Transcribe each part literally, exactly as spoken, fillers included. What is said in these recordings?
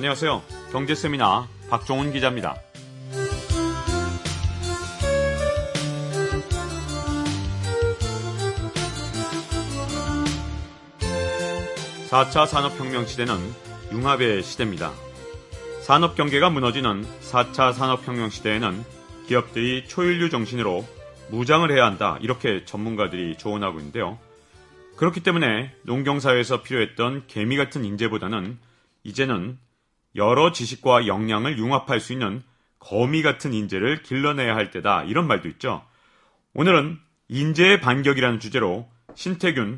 안녕하세요. 경제세미나 박종훈 기자입니다. 사 차 산업혁명 시대는 융합의 시대입니다. 산업경계가 무너지는 사 차 산업혁명 시대에는 기업들이 초인류 정신으로 무장을 해야 한다, 이렇게 전문가들이 조언하고 있는데요. 그렇기 때문에 농경사회에서 필요했던 개미 같은 인재보다는 이제는 여러 지식과 역량을 융합할 수 있는 거미 같은 인재를 길러내야 할 때다, 이런 말도 있죠. 오늘은 인재의 반격이라는 주제로 신태균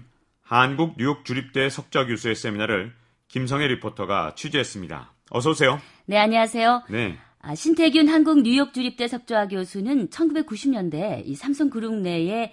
한국뉴욕주립대 석좌교수의 세미나를 김성애 리포터가 취재했습니다. 어서 오세요. 네, 안녕하세요. 네. 아, 신태균 한국뉴욕주립대 석좌교수는 천구백구십 년대 이 삼성그룹 내의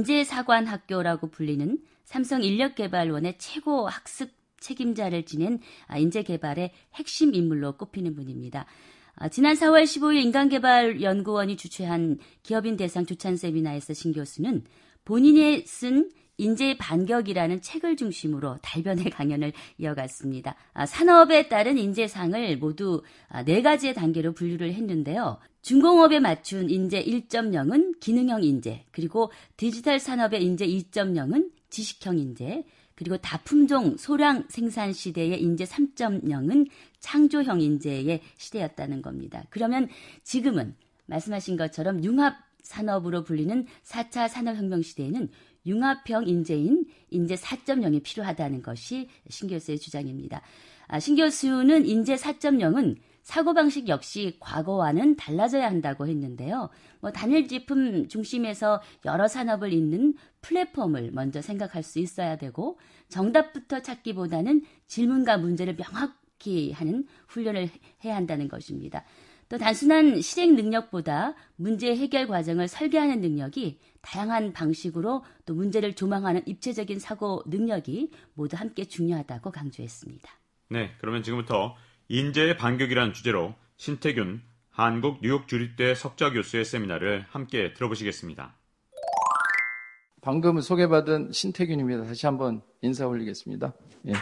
인재사관학교라고 불리는 삼성인력개발원의 최고 학습 책임자를 지낸 인재개발의 핵심 인물로 꼽히는 분입니다. 지난 사월 십오일 인간개발연구원이 주최한 기업인 대상 조찬 세미나에서 신 교수는 본인이 쓴 인재의 반격이라는 책을 중심으로 달변의 강연을 이어갔습니다. 산업에 따른 인재상을 모두 네 가지의 단계로 분류를 했는데요. 중공업에 맞춘 인재 일 점 영은 기능형 인재, 그리고 디지털 산업의 인재 이 점 영은 지식형 인재, 그리고 다품종 소량 생산 시대의 인재 삼 점 영은 창조형 인재의 시대였다는 겁니다. 그러면 지금은 말씀하신 것처럼 융합 산업으로 불리는 사 차 산업혁명 시대에는 융합형 인재인 인재 사 점 영이 필요하다는 것이 신 교수의 주장입니다. 아, 신 교수는 인재 사 점 영은 사고방식 역시 과거와는 달라져야 한다고 했는데요. 뭐 단일 제품 중심에서 여러 산업을 잇는 플랫폼을 먼저 생각할 수 있어야 되고, 정답부터 찾기보다는 질문과 문제를 명확히 하는 훈련을 해야 한다는 것입니다. 또 단순한 실행 능력보다 문제 해결 과정을 설계하는 능력이, 다양한 방식으로 또 문제를 조망하는 입체적인 사고 능력이 모두 함께 중요하다고 강조했습니다. 네, 그러면 지금부터 인재의 반격이라는 주제로 신태균 한국뉴욕주립대 석좌교수의 세미나를 함께 들어보시겠습니다. 방금 소개받은 신태균입니다. 다시 한번 인사 올리겠습니다. 예.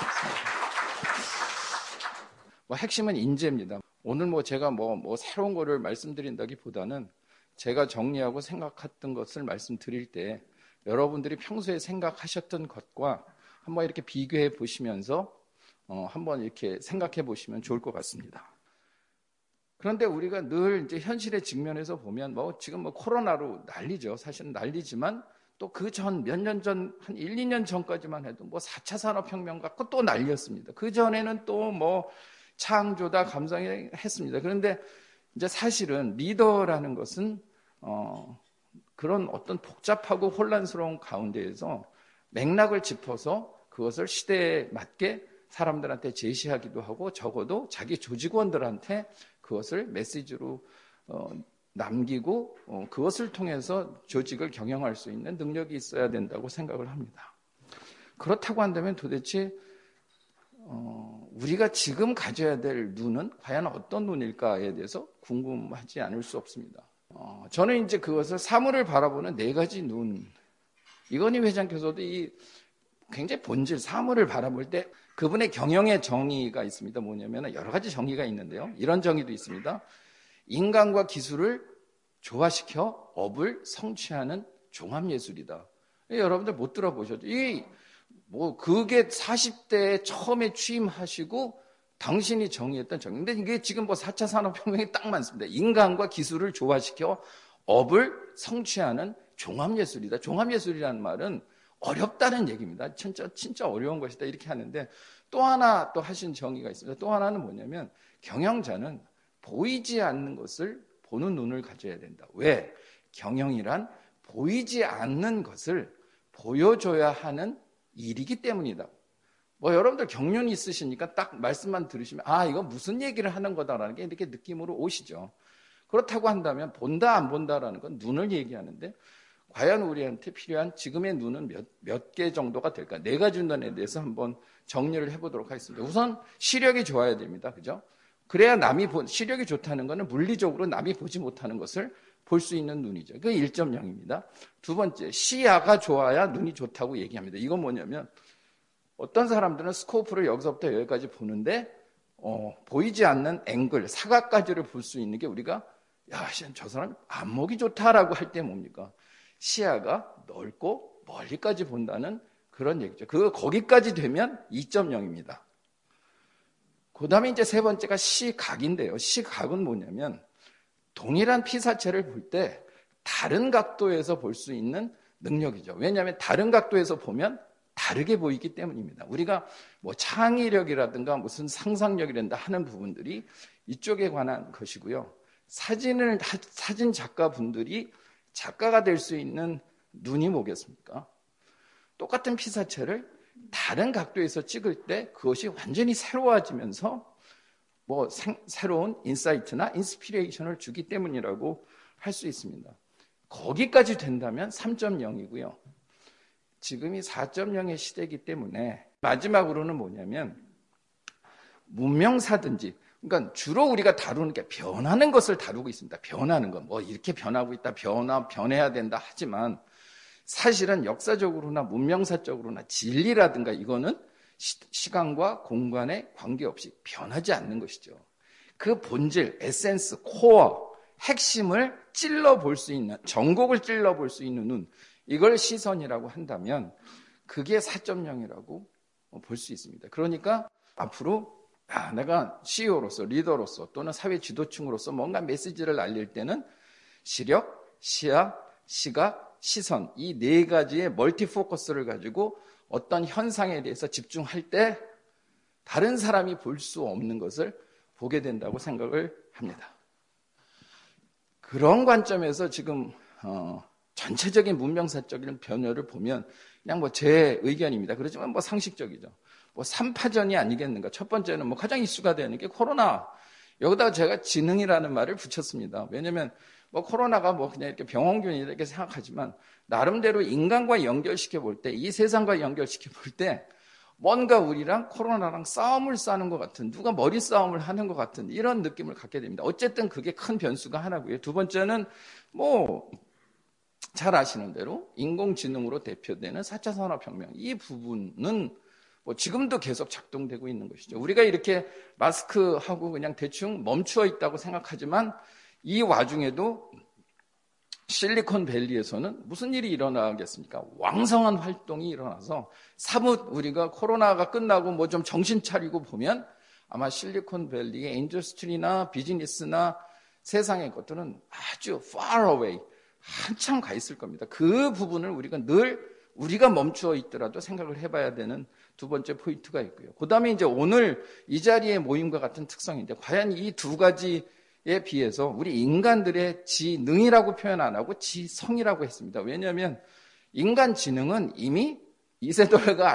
뭐 핵심은 인재입니다. 오늘 뭐 제가 뭐, 뭐 새로운 거를 말씀드린다기보다는 제가 정리하고 생각했던 것을 말씀드릴 때 여러분들이 평소에 생각하셨던 것과 한번 이렇게 비교해 보시면서 어, 한번 이렇게 생각해 보시면 좋을 것 같습니다. 그런데 우리가 늘 이제 현실에 직면해서 보면 뭐 지금 뭐 코로나로 난리죠. 사실은 난리지만 또 그 전 몇 년 전, 한 일, 이 년 전까지만 해도 뭐 사 차 산업혁명 갖고 또 난리였습니다. 그 전에는 또 뭐 창조다 감상이 했습니다. 그런데 이제 사실은 리더라는 것은 어, 그런 어떤 복잡하고 혼란스러운 가운데에서 맥락을 짚어서 그것을 시대에 맞게 사람들한테 제시하기도 하고, 적어도 자기 조직원들한테 그것을 메시지로 어, 남기고 어, 그것을 통해서 조직을 경영할 수 있는 능력이 있어야 된다고 생각을 합니다. 그렇다고 한다면 도대체 어, 우리가 지금 가져야 될 눈은 과연 어떤 눈일까에 대해서 궁금하지 않을 수 없습니다. 어, 저는 이제 그것을 사물을 바라보는 네 가지 눈, 이건희 회장께서도 이 굉장히 본질, 사물을 바라볼 때 그분의 경영의 정의가 있습니다. 뭐냐면 여러 가지 정의가 있는데요. 이런 정의도 있습니다. 인간과 기술을 조화시켜 업을 성취하는 종합예술이다. 여러분들 못 들어보셨죠? 이 뭐 그게 사십 대에 처음에 취임하시고 당신이 정의했던 정의인데, 이게 지금 뭐 사 차 산업혁명이 딱 많습니다. 인간과 기술을 조화시켜 업을 성취하는 종합예술이다. 종합예술이라는 말은 어렵다는 얘기입니다. 진짜, 진짜 어려운 것이다. 이렇게 하는데, 또 하나 또 하신 정의가 있습니다. 또 하나는 뭐냐면, 경영자는 보이지 않는 것을 보는 눈을 가져야 된다. 왜? 경영이란 보이지 않는 것을 보여줘야 하는 일이기 때문이다. 뭐 여러분들 경륜이 있으시니까 딱 말씀만 들으시면 아, 이거 무슨 얘기를 하는 거다라는 게 이렇게 느낌으로 오시죠. 그렇다고 한다면 본다 안 본다라는 건 눈을 얘기하는데, 과연 우리한테 필요한 지금의 눈은 몇, 몇 개 정도가 될까? 네 가지 눈에 대해서 한번 정리를 해보도록 하겠습니다. 우선 시력이 좋아야 됩니다. 그죠? 그래야 남이 보, 시력이 좋다는 것은 물리적으로 남이 보지 못하는 것을 볼 수 있는 눈이죠. 그게 일 점 영입니다. 두 번째, 시야가 좋아야 눈이 좋다고 얘기합니다. 이건 뭐냐면 어떤 사람들은 스코프를 여기서부터 여기까지 보는데 어, 보이지 않는 앵글, 사각까지를 볼 수 있는 게 우리가 야, 저 사람 안목이 좋다라고 할 때 뭡니까? 시야가 넓고 멀리까지 본다는 그런 얘기죠. 그 거기까지 되면 이 점 영입니다. 그 다음에 이제 세 번째가 시각인데요. 시각은 뭐냐면 동일한 피사체를 볼 때 다른 각도에서 볼 수 있는 능력이죠. 왜냐하면 다른 각도에서 보면 다르게 보이기 때문입니다. 우리가 뭐 창의력이라든가 무슨 상상력이란다 하는 부분들이 이쪽에 관한 것이고요. 사진을 사진 작가분들이 작가가 될 수 있는 눈이 뭐겠습니까? 똑같은 피사체를 다른 각도에서 찍을 때 그것이 완전히 새로워지면서 뭐 생, 새로운 인사이트나 인스피레이션을 주기 때문이라고 할 수 있습니다. 거기까지 된다면 삼 점 영이고요. 지금이 사 점 영의 시대이기 때문에 마지막으로는 뭐냐면 문명사든지, 그러니까 주로 우리가 다루는 게 변하는 것을 다루고 있습니다. 변하는 것, 뭐 이렇게 변하고 있다, 변화, 변해야 된다 하지만 사실은 역사적으로나 문명사적으로나 진리라든가 이거는 시, 시간과 공간에 관계없이 변하지 않는 것이죠. 그 본질, 에센스, 코어, 핵심을 찔러볼 수 있는, 전곡을 찔러볼 수 있는 눈, 이걸 시선이라고 한다면 그게 사 점 영이라고 볼 수 있습니다. 그러니까 앞으로 아, 내가 씨이오로서, 리더로서 또는 사회 지도층으로서 뭔가 메시지를 알릴 때는 시력, 시야, 시각, 시선, 이 네 가지의 멀티 포커스를 가지고 어떤 현상에 대해서 집중할 때 다른 사람이 볼 수 없는 것을 보게 된다고 생각을 합니다. 그런 관점에서 지금 어, 전체적인 문명사적인 변화를 보면 그냥 뭐 제 의견입니다. 그렇지만 뭐 상식적이죠. 뭐 삼파전이 아니겠는가. 첫 번째는 뭐 가장 이슈가 되는 게 코로나. 여기다가 제가 지능이라는 말을 붙였습니다. 왜냐면 뭐 코로나가 뭐 그냥 이렇게 병원균이 이렇게 생각하지만 나름대로 인간과 연결시켜 볼 때, 이 세상과 연결시켜 볼 때 뭔가 우리랑 코로나랑 싸움을 싸는 것 같은, 누가 머리 싸움을 하는 것 같은 이런 느낌을 갖게 됩니다. 어쨌든 그게 큰 변수가 하나고요. 두 번째는 뭐 잘 아시는 대로 인공지능으로 대표되는 사 차 산업혁명, 이 부분은 뭐 지금도 계속 작동되고 있는 것이죠. 우리가 이렇게 마스크하고 그냥 대충 멈추어 있다고 생각하지만 이 와중에도 실리콘밸리에서는 무슨 일이 일어나겠습니까? 왕성한 활동이 일어나서 사뭇 우리가 코로나가 끝나고 뭐 좀 정신 차리고 보면 아마 실리콘밸리의 인더스트리나 비즈니스나 세상의 것들은 아주 far away, 한참 가 있을 겁니다. 그 부분을 우리가 늘 우리가 멈추어 있더라도 생각을 해봐야 되는 두 번째 포인트가 있고요. 그 다음에 이제 오늘 이 자리의 모임과 같은 특성인데 과연 이 두 가지에 비해서 우리 인간들의 지능이라고 표현 안 하고 지성이라고 했습니다. 왜냐하면 인간 지능은 이미 이세돌과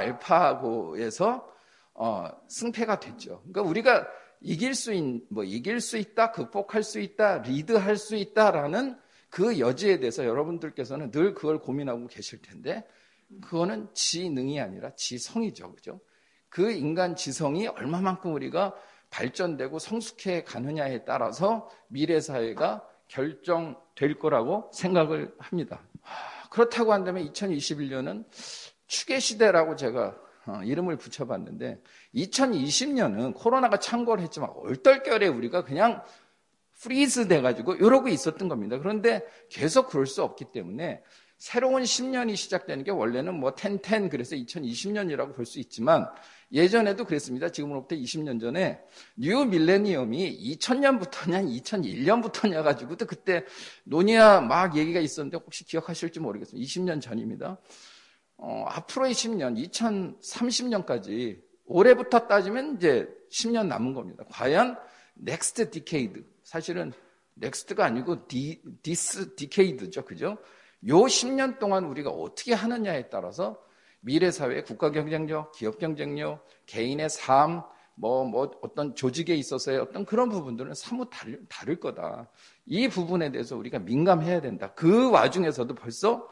알파고에서 어, 승패가 됐죠. 그러니까 우리가 이길 수 있, 뭐 이길 수 있다, 극복할 수 있다, 리드할 수 있다라는 그 여지에 대해서 여러분들께서는 늘 그걸 고민하고 계실 텐데 그거는 지능이 아니라 지성이죠. 그죠? 그 인간 지성이 얼마만큼 우리가 발전되고 성숙해 가느냐에 따라서 미래 사회가 결정될 거라고 생각을 합니다. 그렇다고 한다면 이천이십일 년은 추계 시대라고 제가 어, 이름을 붙여봤는데 이천이십 년은 코로나가 창궐 했지만 얼떨결에 우리가 그냥 프리즈 돼가지고 이러고 있었던 겁니다. 그런데 계속 그럴 수 없기 때문에 새로운 십 년이 시작되는 게 원래는 뭐 텐, 텐 그래서 이천이십 년이라고 볼 수 있지만 예전에도 그랬습니다. 지금으로부터 이십 년 전에 뉴 밀레니엄이 이천 년부터냐 이천일 년부터냐 가지고 또 그때 논의야 막 얘기가 있었는데 혹시 기억하실지 모르겠습니다. 이십 년 전입니다. 어, 앞으로의 십 년, 이천삼십 년까지 올해부터 따지면 이제 십 년 남은 겁니다. 과연 넥스트 디케이드, 사실은 넥스트가 아니고 디, 디스 디케이드죠. 그죠? 요 십 년 동안 우리가 어떻게 하느냐에 따라서 미래 사회, 국가 경쟁력, 기업 경쟁력, 개인의 삶, 뭐, 뭐, 어떤 조직에 있어서의 어떤 그런 부분들은 사뭇 다를, 다를 거다. 이 부분에 대해서 우리가 민감해야 된다. 그 와중에서도 벌써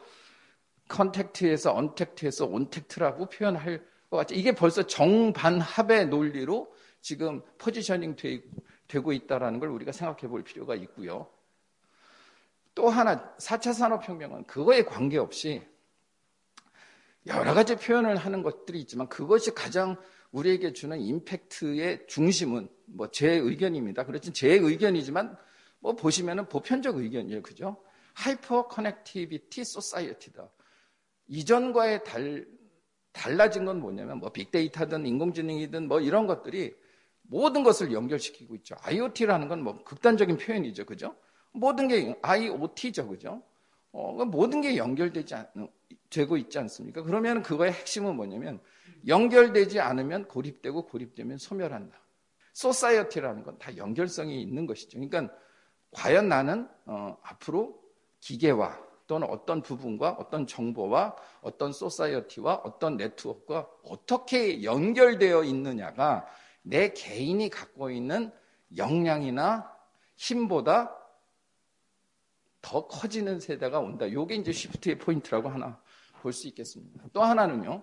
컨택트에서 언택트에서 온택트라고 표현할 것 같죠. 이게 벌써 정반합의 논리로 지금 포지셔닝 되고 있다는 걸 우리가 생각해 볼 필요가 있고요. 또 하나 사 차 산업혁명은 그거에 관계없이 여러 가지 표현을 하는 것들이 있지만 그것이 가장 우리에게 주는 임팩트의 중심은 뭐 제 의견입니다. 그렇지 제 의견이지만 뭐 보시면은 보편적 의견이에요. 그죠? 하이퍼 커넥티비티 소사이어티다. 이전과의 달, 달라진 건 뭐냐면 뭐 빅데이터든 인공지능이든 뭐 이런 것들이 모든 것을 연결시키고 있죠. 아이오티라는 건 뭐 극단적인 표현이죠. 그죠? 모든 게 아이오티죠. 그죠? 어, 모든 게 연결되지 않, 되고 있지 않습니까? 그러면 그거의 핵심은 뭐냐면 연결되지 않으면 고립되고 고립되면 소멸한다. 소사이어티라는 건 다 연결성이 있는 것이죠. 그러니까 과연 나는 어, 앞으로 기계와 또는 어떤 부분과 어떤 정보와 어떤 소사이어티와 어떤 네트워크가 어떻게 연결되어 있느냐가 내 개인이 갖고 있는 역량이나 힘보다 더 커지는 세대가 온다. 이게 이제 시프트의 포인트라고 하나 볼 수 있겠습니다. 또 하나는요.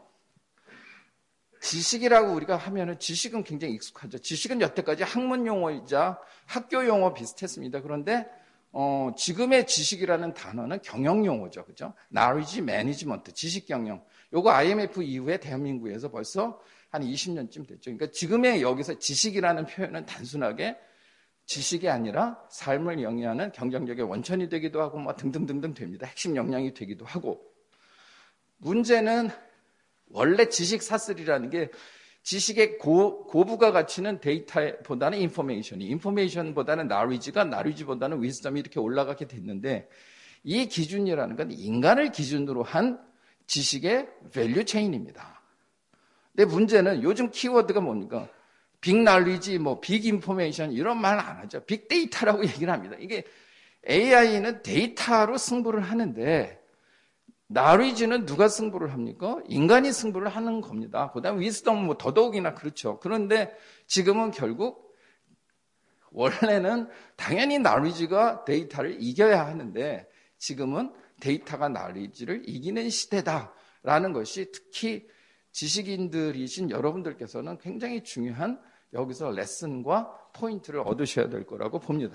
지식이라고 우리가 하면은 지식은 굉장히 익숙하죠. 지식은 여태까지 학문 용어이자 학교 용어 비슷했습니다. 그런데 어, 지금의 지식이라는 단어는 경영 용어죠. 그죠? knowledge management, 지식 경영. 요거 아이엠에프 이후에 대한민국에서 벌써 한 이십 년쯤 됐죠. 그러니까 지금의 여기서 지식이라는 표현은 단순하게 지식이 아니라 삶을 영위하는 경쟁력의 원천이 되기도 하고 뭐 등등등등 됩니다. 핵심 역량이 되기도 하고. 문제는 원래 지식 사슬이라는 게 지식의 고, 고부가 가치는 데이터보다는 인포메이션이, 인포메이션보다는 knowledge가, knowledge보다는 wisdom이 이렇게 올라가게 됐는데 이 기준이라는 건 인간을 기준으로 한 지식의 밸류 체인입니다. 근데 문제는 요즘 키워드가 뭡니까? 빅 knowledge, 뭐 빅 인포메이션 이런 말 안 하죠. 빅 데이터라고 얘기를 합니다. 이게 에이아이는 데이터로 승부를 하는데 knowledge는 누가 승부를 합니까? 인간이 승부를 하는 겁니다. 그 다음에 위스덤은 뭐 더더욱이나 그렇죠. 그런데 지금은 결국 원래는 당연히 knowledge가 데이터를 이겨야 하는데 지금은 데이터가 knowledge를 이기는 시대다라는 것이 특히 지식인들이신 여러분들께서는 굉장히 중요한 여기서 레슨과 포인트를 얻으셔야 될 거라고 봅니다.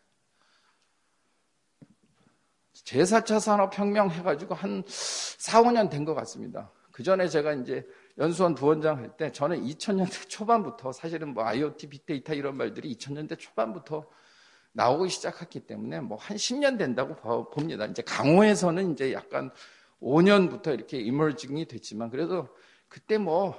제사 차 산업혁명 해가지고 한 사, 오 년 된 것 같습니다. 그 전에 제가 이제 연수원 부원장 할 때 저는 이천 년대 초반부터 사실은 뭐 아이오티, 빅데이터 이런 말들이 이천 년대 초반부터 나오기 시작했기 때문에 뭐 한 십 년 된다고 봅니다. 이제 강호에서는 이제 약간 오 년부터 이렇게 이머징이 됐지만 그래도 그때 뭐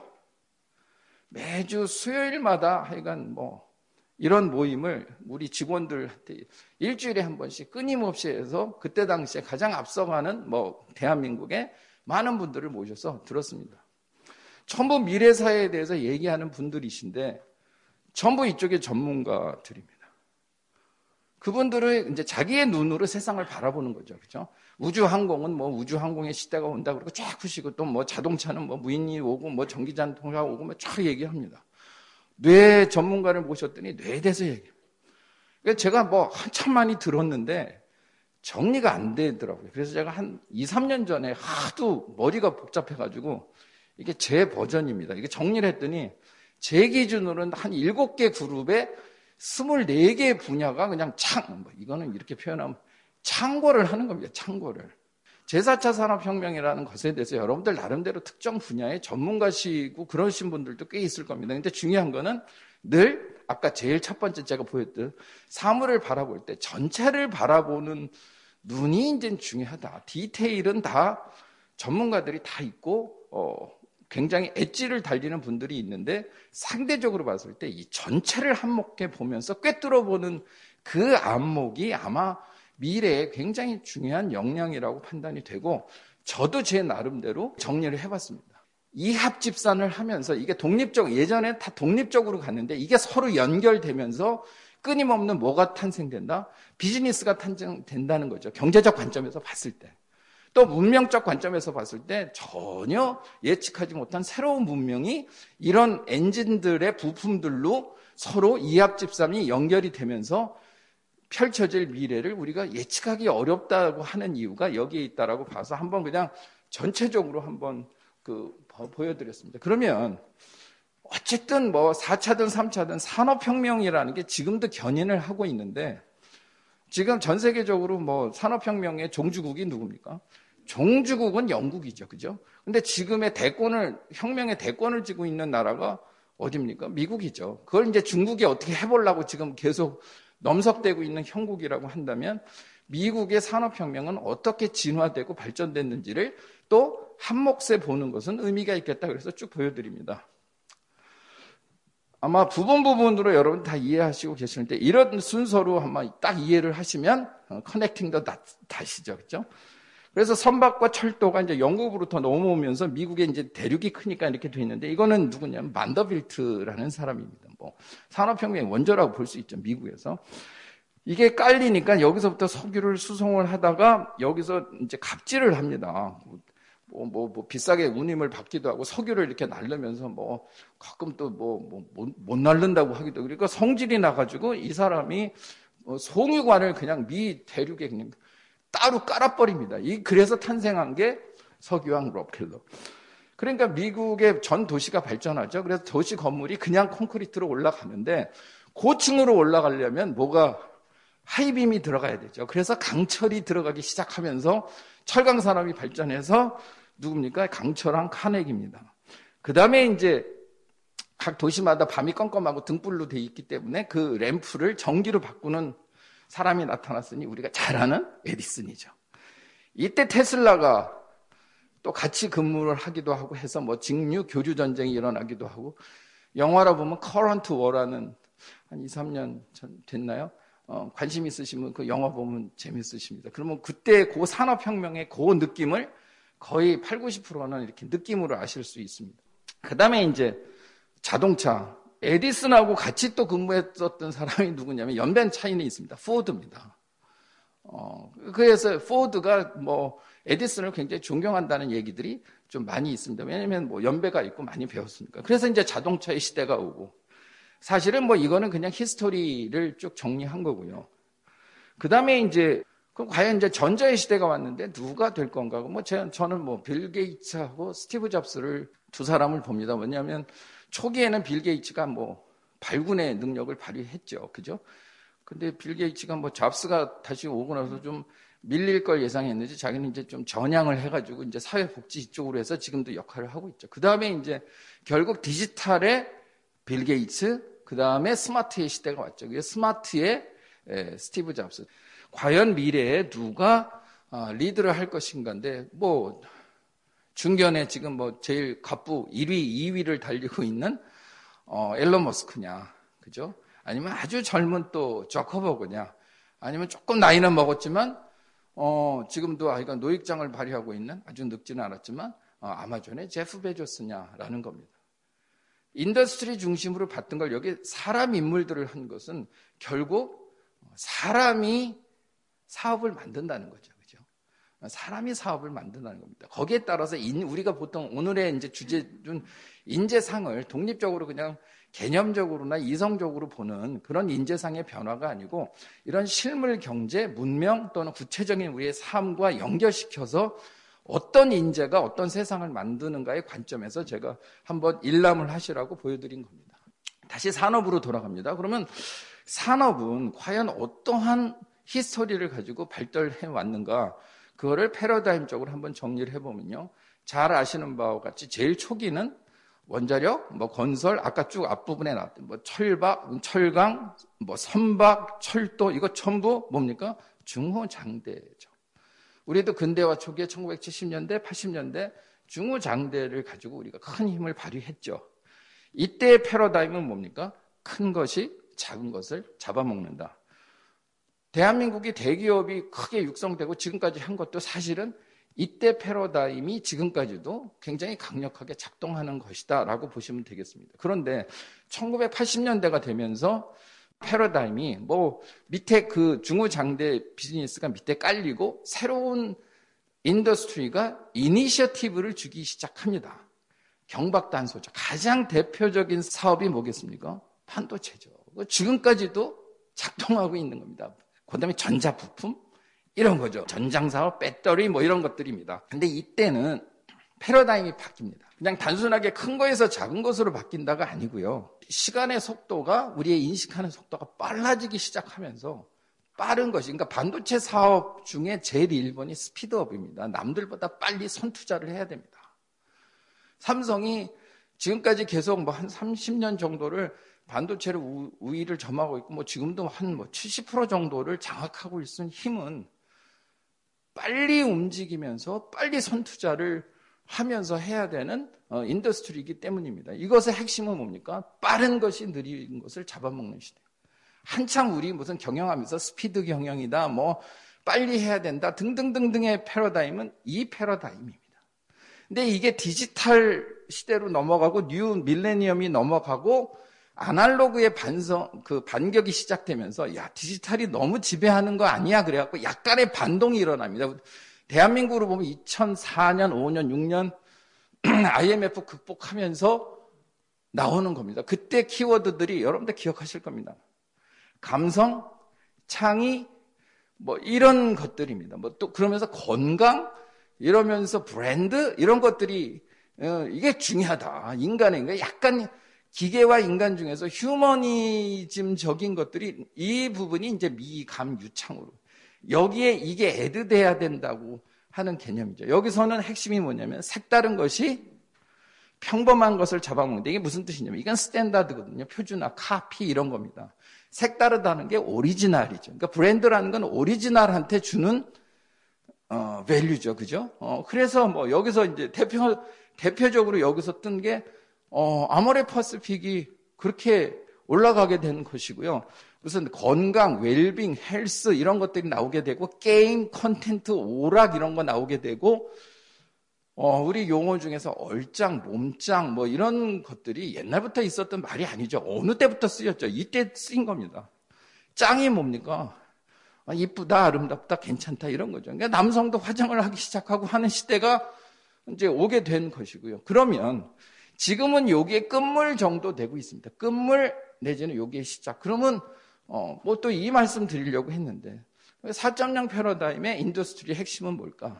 매주 수요일마다 하여간 뭐 이런 모임을 우리 직원들한테 일주일에 한 번씩 끊임없이 해서 그때 당시에 가장 앞서가는 뭐 대한민국의 많은 분들을 모셔서 들었습니다. 전부 미래사회에 대해서 얘기하는 분들이신데 전부 이쪽의 전문가들입니다. 그분들은 이제 자기의 눈으로 세상을 바라보는 거죠. 그죠? 우주항공은 뭐 우주항공의 시대가 온다 그러고 쫙 푸시고 또 뭐 자동차는 뭐 무인이 오고 뭐 전기자동차가 오고 뭐 쫙 얘기합니다. 뇌 전문가를 모셨더니 뇌에 대해서 얘기해요. 그러니까 제가 뭐 한참 많이 들었는데 정리가 안 되더라고요. 그래서 제가 한 이, 삼 년 전에 하도 머리가 복잡해가지고 이게 제 버전입니다. 이게 정리를 했더니 제 기준으로는 한 일곱 개 그룹에 스물네 개 분야가 그냥 창, 뭐 이거는 이렇게 표현하면 창고를 하는 겁니다. 창고를. 제사 차 산업혁명이라는 것에 대해서 여러분들 나름대로 특정 분야의 전문가시고 그러신 분들도 꽤 있을 겁니다. 근데 중요한 거는 늘 아까 제일 첫 번째 제가 보였듯 사물을 바라볼 때 전체를 바라보는 눈이 이제 중요하다. 디테일은 다 전문가들이 다 있고 어, 굉장히 엣지를 달리는 분들이 있는데 상대적으로 봤을 때 이 전체를 한몫해 보면서 꿰뚫어 보는 그 안목이 아마 미래에 굉장히 중요한 역량이라고 판단이 되고 저도 제 나름대로 정리를 해봤습니다. 이합집산을 하면서 이게 독립적, 예전에 다 독립적으로 갔는데 이게 서로 연결되면서 끊임없는 뭐가 탄생된다? 비즈니스가 탄생된다는 거죠. 경제적 관점에서 봤을 때. 또 문명적 관점에서 봤을 때 전혀 예측하지 못한 새로운 문명이 이런 엔진들의 부품들로 서로 이합집산이 연결이 되면서 펼쳐질 미래를 우리가 예측하기 어렵다고 하는 이유가 여기에 있다라고 봐서 한번 그냥 전체적으로 한번 그 보여드렸습니다. 그러면 어쨌든 뭐 사 차든 삼 차든 산업혁명이라는 게 지금도 견인을 하고 있는데 지금 전 세계적으로 뭐 산업혁명의 종주국이 누굽니까? 종주국은 영국이죠. 그죠? 근데 지금의 대권을, 혁명의 대권을 쥐고 있는 나라가 어디입니까? 미국이죠. 그걸 이제 중국이 어떻게 해보려고 지금 계속 넘석되고 있는 형국이라고 한다면 미국의 산업혁명은 어떻게 진화되고 발전됐는지를 또 한 몫에 보는 것은 의미가 있겠다. 그래서 쭉 보여드립니다. 아마 부분 부분으로 여러분 다 이해하시고 계시는데 이런 순서로 한번 딱 이해를 하시면 커넥팅 더 다시죠. 그렇죠? 그래서 선박과 철도가 이제 영국으로부터 넘어오면서 미국의 이제 대륙이 크니까 이렇게 돼 있는데 이거는 누구냐면 반더빌트라는 사람입니다. 뭐 산업혁명의 원조라고 볼 수 있죠. 미국에서. 이게 깔리니까 여기서부터 석유를 수송을 하다가 여기서 이제 갑질을 합니다. 뭐, 뭐, 뭐, 비싸게 운임을 받기도 하고 석유를 이렇게 날르면서 뭐, 가끔 또 뭐, 뭐, 못, 못 날른다고 하기도 하고. 그러니까 성질이 나가지고 이 사람이 송유관을 그냥 미 대륙에 그냥 따로 깔아버립니다. 이, 그래서 탄생한 게 석유왕 록펠러. 그러니까 미국의 전 도시가 발전하죠. 그래서 도시 건물이 그냥 콘크리트로 올라가는데 고층으로 올라가려면 뭐가 하이빔이 들어가야 되죠. 그래서 강철이 들어가기 시작하면서 철강 산업이 발전해서 누굽니까? 강철왕 카네기입니다. 그 다음에 이제 각 도시마다 밤이 껌껌하고 등불로 돼 있기 때문에 그 램프를 전기로 바꾸는 사람이 나타났으니 우리가 잘 아는 에디슨이죠. 이때 테슬라가 또 같이 근무를 하기도 하고 해서 뭐 직류 교류 전쟁이 일어나기도 하고 영화로 보면 커런트 워라는 한 이, 삼 년 전 됐나요? 어, 관심 있으시면 그 영화 보면 재밌으십니다. 그러면 그때 그 산업혁명의 그 느낌을 거의 팔, 구십 퍼센트는 이렇게 느낌으로 아실 수 있습니다. 그 다음에 이제 자동차. 에디슨하고 같이 또 근무했었던 사람이 누구냐면 연변 차이는 있습니다. 포드입니다. 어, 그래서 포드가 뭐 에디슨을 굉장히 존경한다는 얘기들이 좀 많이 있습니다. 왜냐면 뭐 연배가 있고 많이 배웠으니까. 그래서 이제 자동차의 시대가 오고 사실은 뭐 이거는 그냥 히스토리를 쭉 정리한 거고요. 그 다음에 이제 그럼 과연 이제 전자의 시대가 왔는데 누가 될 건가? 뭐 제, 저는 뭐 빌 게이츠하고 스티브 잡스를 두 사람을 봅니다. 왜냐하면 초기에는 빌 게이츠가 뭐 발군의 능력을 발휘했죠. 그죠? 근데 빌 게이츠가 뭐 잡스가 다시 오고 나서 좀 밀릴 걸 예상했는지 자기는 이제 좀 전향을 해가지고 이제 사회복지 쪽으로 해서 지금도 역할을 하고 있죠. 그 다음에 이제 결국 디지털의 빌 게이츠, 그 다음에 스마트의 시대가 왔죠. 그게 스마트의 에, 스티브 잡스. 과연 미래에 누가 어, 리드를 할 것인가인데, 뭐, 중견에 지금 뭐 제일 갑부 일 위, 이 위를 달리고 있는 어, 앨런 머스크냐, 그죠? 아니면 아주 젊은 또 저커버그냐, 아니면 조금 나이는 먹었지만, 어, 지금도 아이가 노익장을 발휘하고 있는 아주 늙지는 않았지만, 어, 아마존의 제프 베조스냐라는 겁니다. 인더스트리 중심으로 봤던 걸 여기 사람 인물들을 한 것은 결국 사람이 사업을 만든다는 거죠. 그죠? 사람이 사업을 만든다는 겁니다. 거기에 따라서 인, 우리가 보통 오늘의 이제 주제는 인재상을 독립적으로 그냥 개념적으로나 이성적으로 보는 그런 인재상의 변화가 아니고 이런 실물 경제, 문명 또는 구체적인 우리의 삶과 연결시켜서 어떤 인재가 어떤 세상을 만드는가의 관점에서 제가 한번 일람을 하시라고 보여드린 겁니다. 다시 산업으로 돌아갑니다. 그러면 산업은 과연 어떠한 히스토리를 가지고 발달해 왔는가, 그거를 패러다임적으로 한번 정리를 해보면요. 잘 아시는 바와 같이 제일 초기는 원자력, 뭐 건설, 아까 쭉 앞부분에 나왔던 뭐 철박, 철강, 뭐 선박, 철도, 이거 전부 뭡니까? 중후장대죠. 우리도 근대화 초기에 천구백칠십 년대, 팔십 년대 중후장대를 가지고 우리가 큰 힘을 발휘했죠. 이때의 패러다임은 뭡니까? 큰 것이 작은 것을 잡아먹는다. 대한민국이 대기업이 크게 육성되고 지금까지 한 것도 사실은 이때 패러다임이 지금까지도 굉장히 강력하게 작동하는 것이다 라고 보시면 되겠습니다. 그런데 천구백팔십 년대가 되면서 패러다임이 뭐 밑에 그 중후장대 비즈니스가 밑에 깔리고 새로운 인더스트리가 이니셔티브를 주기 시작합니다. 경박단소죠. 가장 대표적인 사업이 뭐겠습니까? 반도체죠. 지금까지도 작동하고 있는 겁니다. 그 다음에 전자부품 이런 거죠. 전장사업, 배터리 뭐 이런 것들입니다. 근데 이때는 패러다임이 바뀝니다. 그냥 단순하게 큰 거에서 작은 것으로 바뀐다가 아니고요. 시간의 속도가 우리의 인식하는 속도가 빨라지기 시작하면서 빠른 것이, 그러니까 반도체 사업 중에 제일 일 번이 스피드업입니다. 남들보다 빨리 선투자를 해야 됩니다. 삼성이 지금까지 계속 뭐 한 삼십 년 정도를 반도체를 우, 우위를 점하고 있고, 뭐 지금도 한 뭐 칠십 퍼센트 정도를 장악하고 있는 힘은 빨리 움직이면서 빨리 선투자를 하면서 해야 되는 어, 인더스트리이기 때문입니다. 이것의 핵심은 뭡니까? 빠른 것이 느린 것을 잡아먹는 시대. 한참 우리 무슨 경영하면서 스피드 경영이다, 뭐 빨리 해야 된다 등등등등의 패러다임은 이 패러다임입니다. 근데 이게 디지털 시대로 넘어가고 뉴 밀레니엄이 넘어가고 아날로그의 반성, 그 반격이 시작되면서 야, 디지털이 너무 지배하는 거 아니야? 그래갖고 약간의 반동이 일어납니다. 대한민국으로 보면 이천사 년, 오 년, 육 년 아이엠에프 극복하면서 나오는 겁니다. 그때 키워드들이 여러분들 기억하실 겁니다. 감성, 창의, 뭐 이런 것들입니다. 뭐 또 그러면서 건강, 이러면서 브랜드 이런 것들이 어, 이게 중요하다. 인간의 약간 기계와 인간 중에서 휴머니즘적인 것들이 이 부분이 이제 미감 유창으로 여기에 이게 애드돼야 된다고 하는 개념이죠. 여기서는 핵심이 뭐냐면 색다른 것이 평범한 것을 잡아먹는데 이게 무슨 뜻이냐면 이건 스탠다드거든요. 표준화, 카피 이런 겁니다. 색다르다는 게 오리지널이죠. 그러니까 브랜드라는 건 오리지널한테 주는 어, 밸류죠. 그죠? 어, 그래서 뭐 여기서 이제 대표, 대표적으로 여기서 뜬 게, 어, 아모레 퍼시픽이 그렇게 올라가게 되는 것이고요. 무슨 건강, 웰빙, 헬스 이런 것들이 나오게 되고, 게임, 컨텐츠, 오락 이런 거 나오게 되고, 어, 우리 용어 중에서 얼짱, 몸짱 뭐 이런 것들이 옛날부터 있었던 말이 아니죠. 어느 때부터 쓰였죠. 이때 쓰인 겁니다. 짱이 뭡니까? 아, 이쁘다, 아름답다, 괜찮다 이런 거죠. 그러니까 남성도 화장을 하기 시작하고 하는 시대가 이제 오게 된 것이고요. 그러면 지금은 여기에 끝물 정도 되고 있습니다. 끝물 내지는 여기에 시작. 그러면 어, 뭐 또 이 말씀 드리려고 했는데 사 점 영 패러다임의 인더스트리 핵심은 뭘까?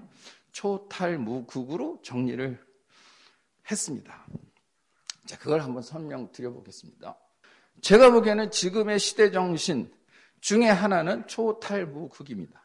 초탈무국으로 정리를 했습니다. 자, 그걸 한번 설명 드려보겠습니다. 제가 보기에는 지금의 시대 정신 중에 하나는 초탈무국입니다.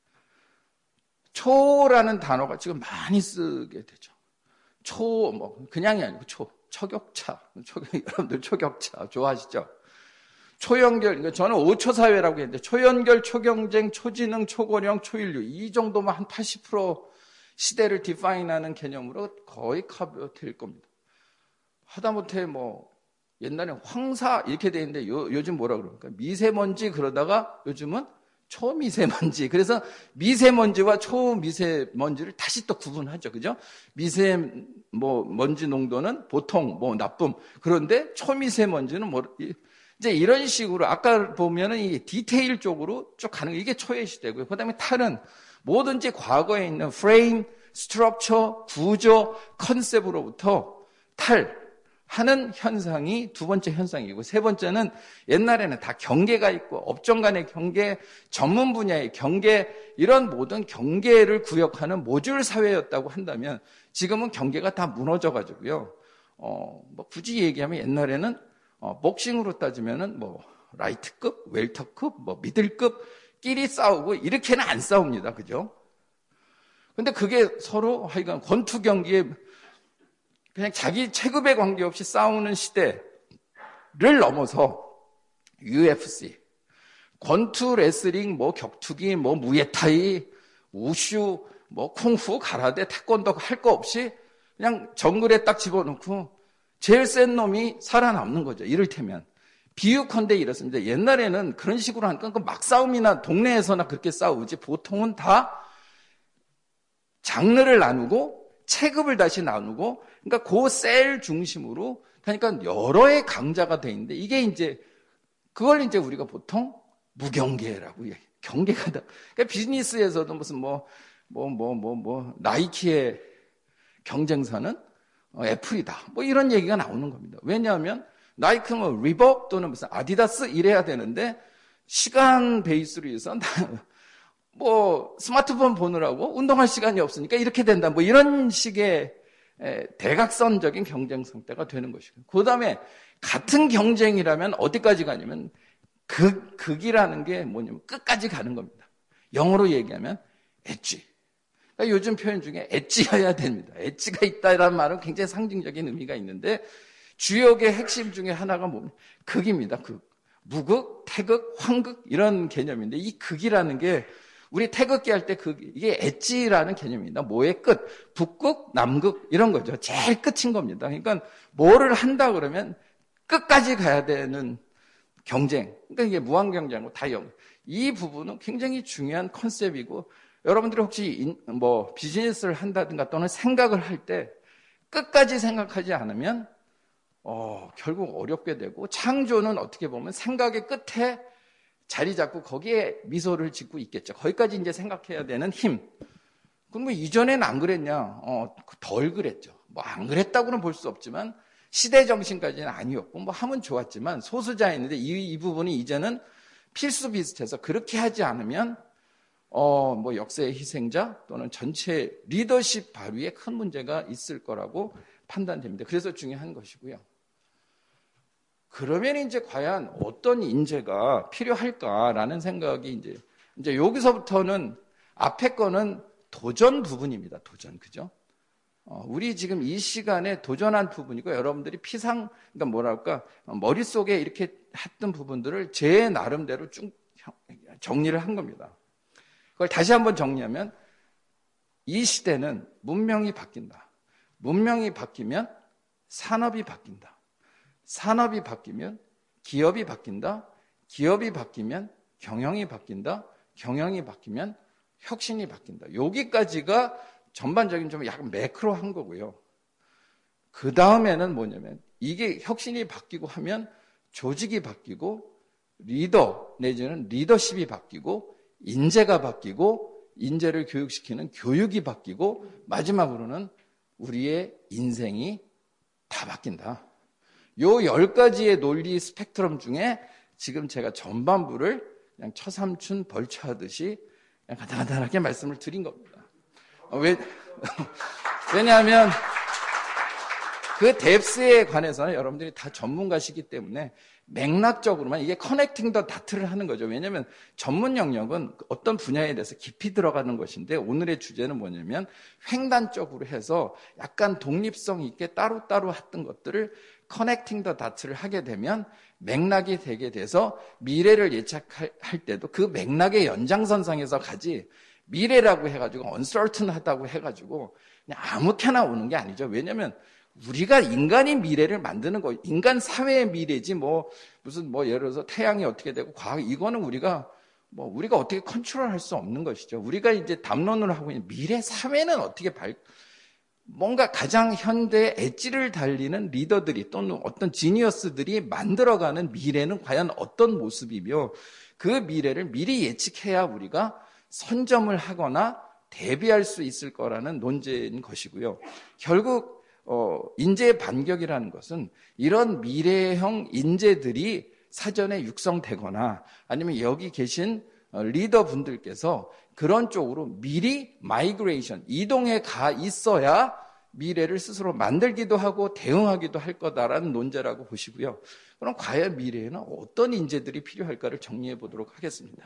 초라는 단어가 지금 많이 쓰게 되죠. 초, 뭐, 그냥이 아니고 초, 초격차. 초, 여러분들 초격차 좋아하시죠? 초연결, 그러니까 저는 오 초 사회라고 했는데, 초연결, 초경쟁, 초지능, 초고령, 초인류. 이 정도만 한 팔십 퍼센트 시대를 디파인하는 개념으로 거의 커버될 겁니다. 하다못해 뭐, 옛날에 황사 이렇게 돼 있는데 요, 요즘 뭐라 그럽니까? 미세먼지 그러다가 요즘은 초미세먼지. 그래서 미세먼지와 초미세먼지를 다시 또 구분하죠. 그죠? 미세 뭐 먼지 농도는 보통 뭐 나쁨. 그런데 초미세먼지는 뭐 이제 이런 식으로 아까 보면은 이 디테일 쪽으로 쭉 가는 게 이게 초의 시대고요. 그다음에 탈은 뭐든지 과거에 있는 프레임, 스트럭처, 구조, 컨셉으로부터 탈 하는 현상이 두 번째 현상이고 세 번째는 옛날에는 다 경계가 있고 업종 간의 경계, 전문 분야의 경계 이런 모든 경계를 구역하는 모듈 사회였다고 한다면 지금은 경계가 다 무너져 가지고요. 어, 뭐 굳이 얘기하면 옛날에는 어, 복싱으로 따지면은 뭐 라이트급, 웰터급, 뭐 미들급끼리 싸우고 이렇게는 안 싸웁니다. 그죠? 근데 그게 서로 하여간 권투 경기에 그냥 자기 체급에 관계없이 싸우는 시대를 넘어서 유에프씨, 권투, 레슬링, 뭐 격투기, 뭐 무에타이, 우슈, 뭐 쿵푸, 가라데, 태권도 할 거 없이 그냥 정글에 딱 집어넣고 제일 센 놈이 살아남는 거죠. 이를테면 비유컨대 이렇습니다. 옛날에는 그런 식으로 하니까 막 싸움이나 동네에서나 그렇게 싸우지 보통은 다 장르를 나누고 체급을 다시 나누고, 그러니까 그 셀 중심으로, 그러니까 여러의 강자가 돼 있는데, 이게 이제, 그걸 이제 우리가 보통 무경계라고 얘기해요. 경계가 다. 그러니까 비즈니스에서도 무슨 뭐, 뭐, 뭐, 뭐, 뭐, 나이키의 경쟁사는 애플이다. 뭐 이런 얘기가 나오는 겁니다. 왜냐하면, 나이키는 뭐 리복 또는 무슨 아디다스 이래야 되는데, 시간 베이스로 해서 뭐 스마트폰 보느라고 운동할 시간이 없으니까 이렇게 된다. 뭐 이런 식의 대각선적인 경쟁 상태가 되는 것이고. 그다음에 같은 경쟁이라면 어디까지 가냐면 극, 극이라는 게 뭐냐면 끝까지 가는 겁니다. 영어로 얘기하면 엣지. 그러니까 요즘 표현 중에 엣지여야 됩니다. 엣지가 있다라는 말은 굉장히 상징적인 의미가 있는데 주역의 핵심 중에 하나가 뭡니까? 극입니다. 극. 무극, 태극, 황극 이런 개념인데 이 극이라는 게 우리 태극기 할 때 극, 이게 엣지라는 개념입니다. 뭐의 끝, 북극, 남극 이런 거죠. 제일 끝인 겁니다. 그러니까 뭐를 한다 그러면 끝까지 가야 되는 경쟁. 그러니까 이게 무한 경쟁하고 다영. 이 부분은 굉장히 중요한 컨셉이고 여러분들이 혹시 인, 뭐 비즈니스를 한다든가 또는 생각을 할 때 끝까지 생각하지 않으면 어, 결국 어렵게 되고 창조는 어떻게 보면 생각의 끝에 자리 잡고 거기에 미소를 짓고 있겠죠. 거기까지 이제 생각해야 되는 힘. 그럼 뭐 이전에는 안 그랬냐? 어, 덜 그랬죠. 뭐 안 그랬다고는 볼 수 없지만 시대 정신까지는 아니었고 뭐 하면 좋았지만 소수자였는데 이, 이 부분이 이제는 필수 비슷해서 그렇게 하지 않으면 어, 뭐 역사의 희생자 또는 전체 리더십 발휘에 큰 문제가 있을 거라고 판단됩니다. 그래서 중요한 것이고요. 그러면 이제 과연 어떤 인재가 필요할까라는 생각이 이제, 이제 여기서부터는 앞에 거는 도전 부분입니다. 도전. 그죠? 어, 우리 지금 이 시간에 도전한 부분이고 여러분들이 피상, 그러니까 뭐랄까, 머릿속에 이렇게 했던 부분들을 제 나름대로 쭉 정리를 한 겁니다. 그걸 다시 한번 정리하면 이 시대는 문명이 바뀐다. 문명이 바뀌면 산업이 바뀐다. 산업이 바뀌면 기업이 바뀐다. 기업이 바뀌면 경영이 바뀐다. 경영이 바뀌면 혁신이 바뀐다. 여기까지가 전반적인 좀 약간 매크로한 거고요. 그 다음에는 뭐냐면 이게 혁신이 바뀌고 하면 조직이 바뀌고 리더 내지는 리더십이 바뀌고 인재가 바뀌고 인재를 교육시키는 교육이 바뀌고 마지막으로는 우리의 인생이 다 바뀐다. 요 열 가지의 논리 스펙트럼 중에 지금 제가 전반부를 그냥 처삼춘 벌초하듯이 그냥 간단하게 말씀을 드린 겁니다. 왜, 왜냐하면 그 뎁스에 관해서는 여러분들이 다 전문가시기 때문에 맥락적으로만 이게 커넥팅 더 다트를 하는 거죠. 왜냐하면 전문 영역은 어떤 분야에 대해서 깊이 들어가는 것인데 오늘의 주제는 뭐냐면 횡단적으로 해서 약간 독립성 있게 따로따로 했던 것들을 커넥팅 더 다트를 하게 되면 맥락이 되게 돼서 미래를 예측할 때도 그 맥락의 연장선상에서 가지 미래라고 해가지고 uncertain하다고 해가지고 그냥 아무렇게나 오는 게 아니죠. 왜냐하면 우리가 인간이 미래를 만드는 거, 인간 사회의 미래지 뭐 무슨 뭐 예를 들어서 태양이 어떻게 되고 과학 이거는 우리가 뭐 우리가 어떻게 컨트롤할 수 없는 것이죠. 우리가 이제 담론을 하고 있는 미래 사회는 어떻게 발 뭔가 가장 현대의 엣지를 달리는 리더들이 또는 어떤 지니어스들이 만들어가는 미래는 과연 어떤 모습이며 그 미래를 미리 예측해야 우리가 선점을 하거나 대비할 수 있을 거라는 논제인 것이고요. 결국 어, 인재의 반격이라는 것은 이런 미래형 인재들이 사전에 육성되거나 아니면 여기 계신 리더분들께서 그런 쪽으로 미리 마이그레이션, 이동해 가 있어야 미래를 스스로 만들기도 하고 대응하기도 할 거다라는 논제라고 보시고요. 그럼 과연 미래에는 어떤 인재들이 필요할까를 정리해 보도록 하겠습니다.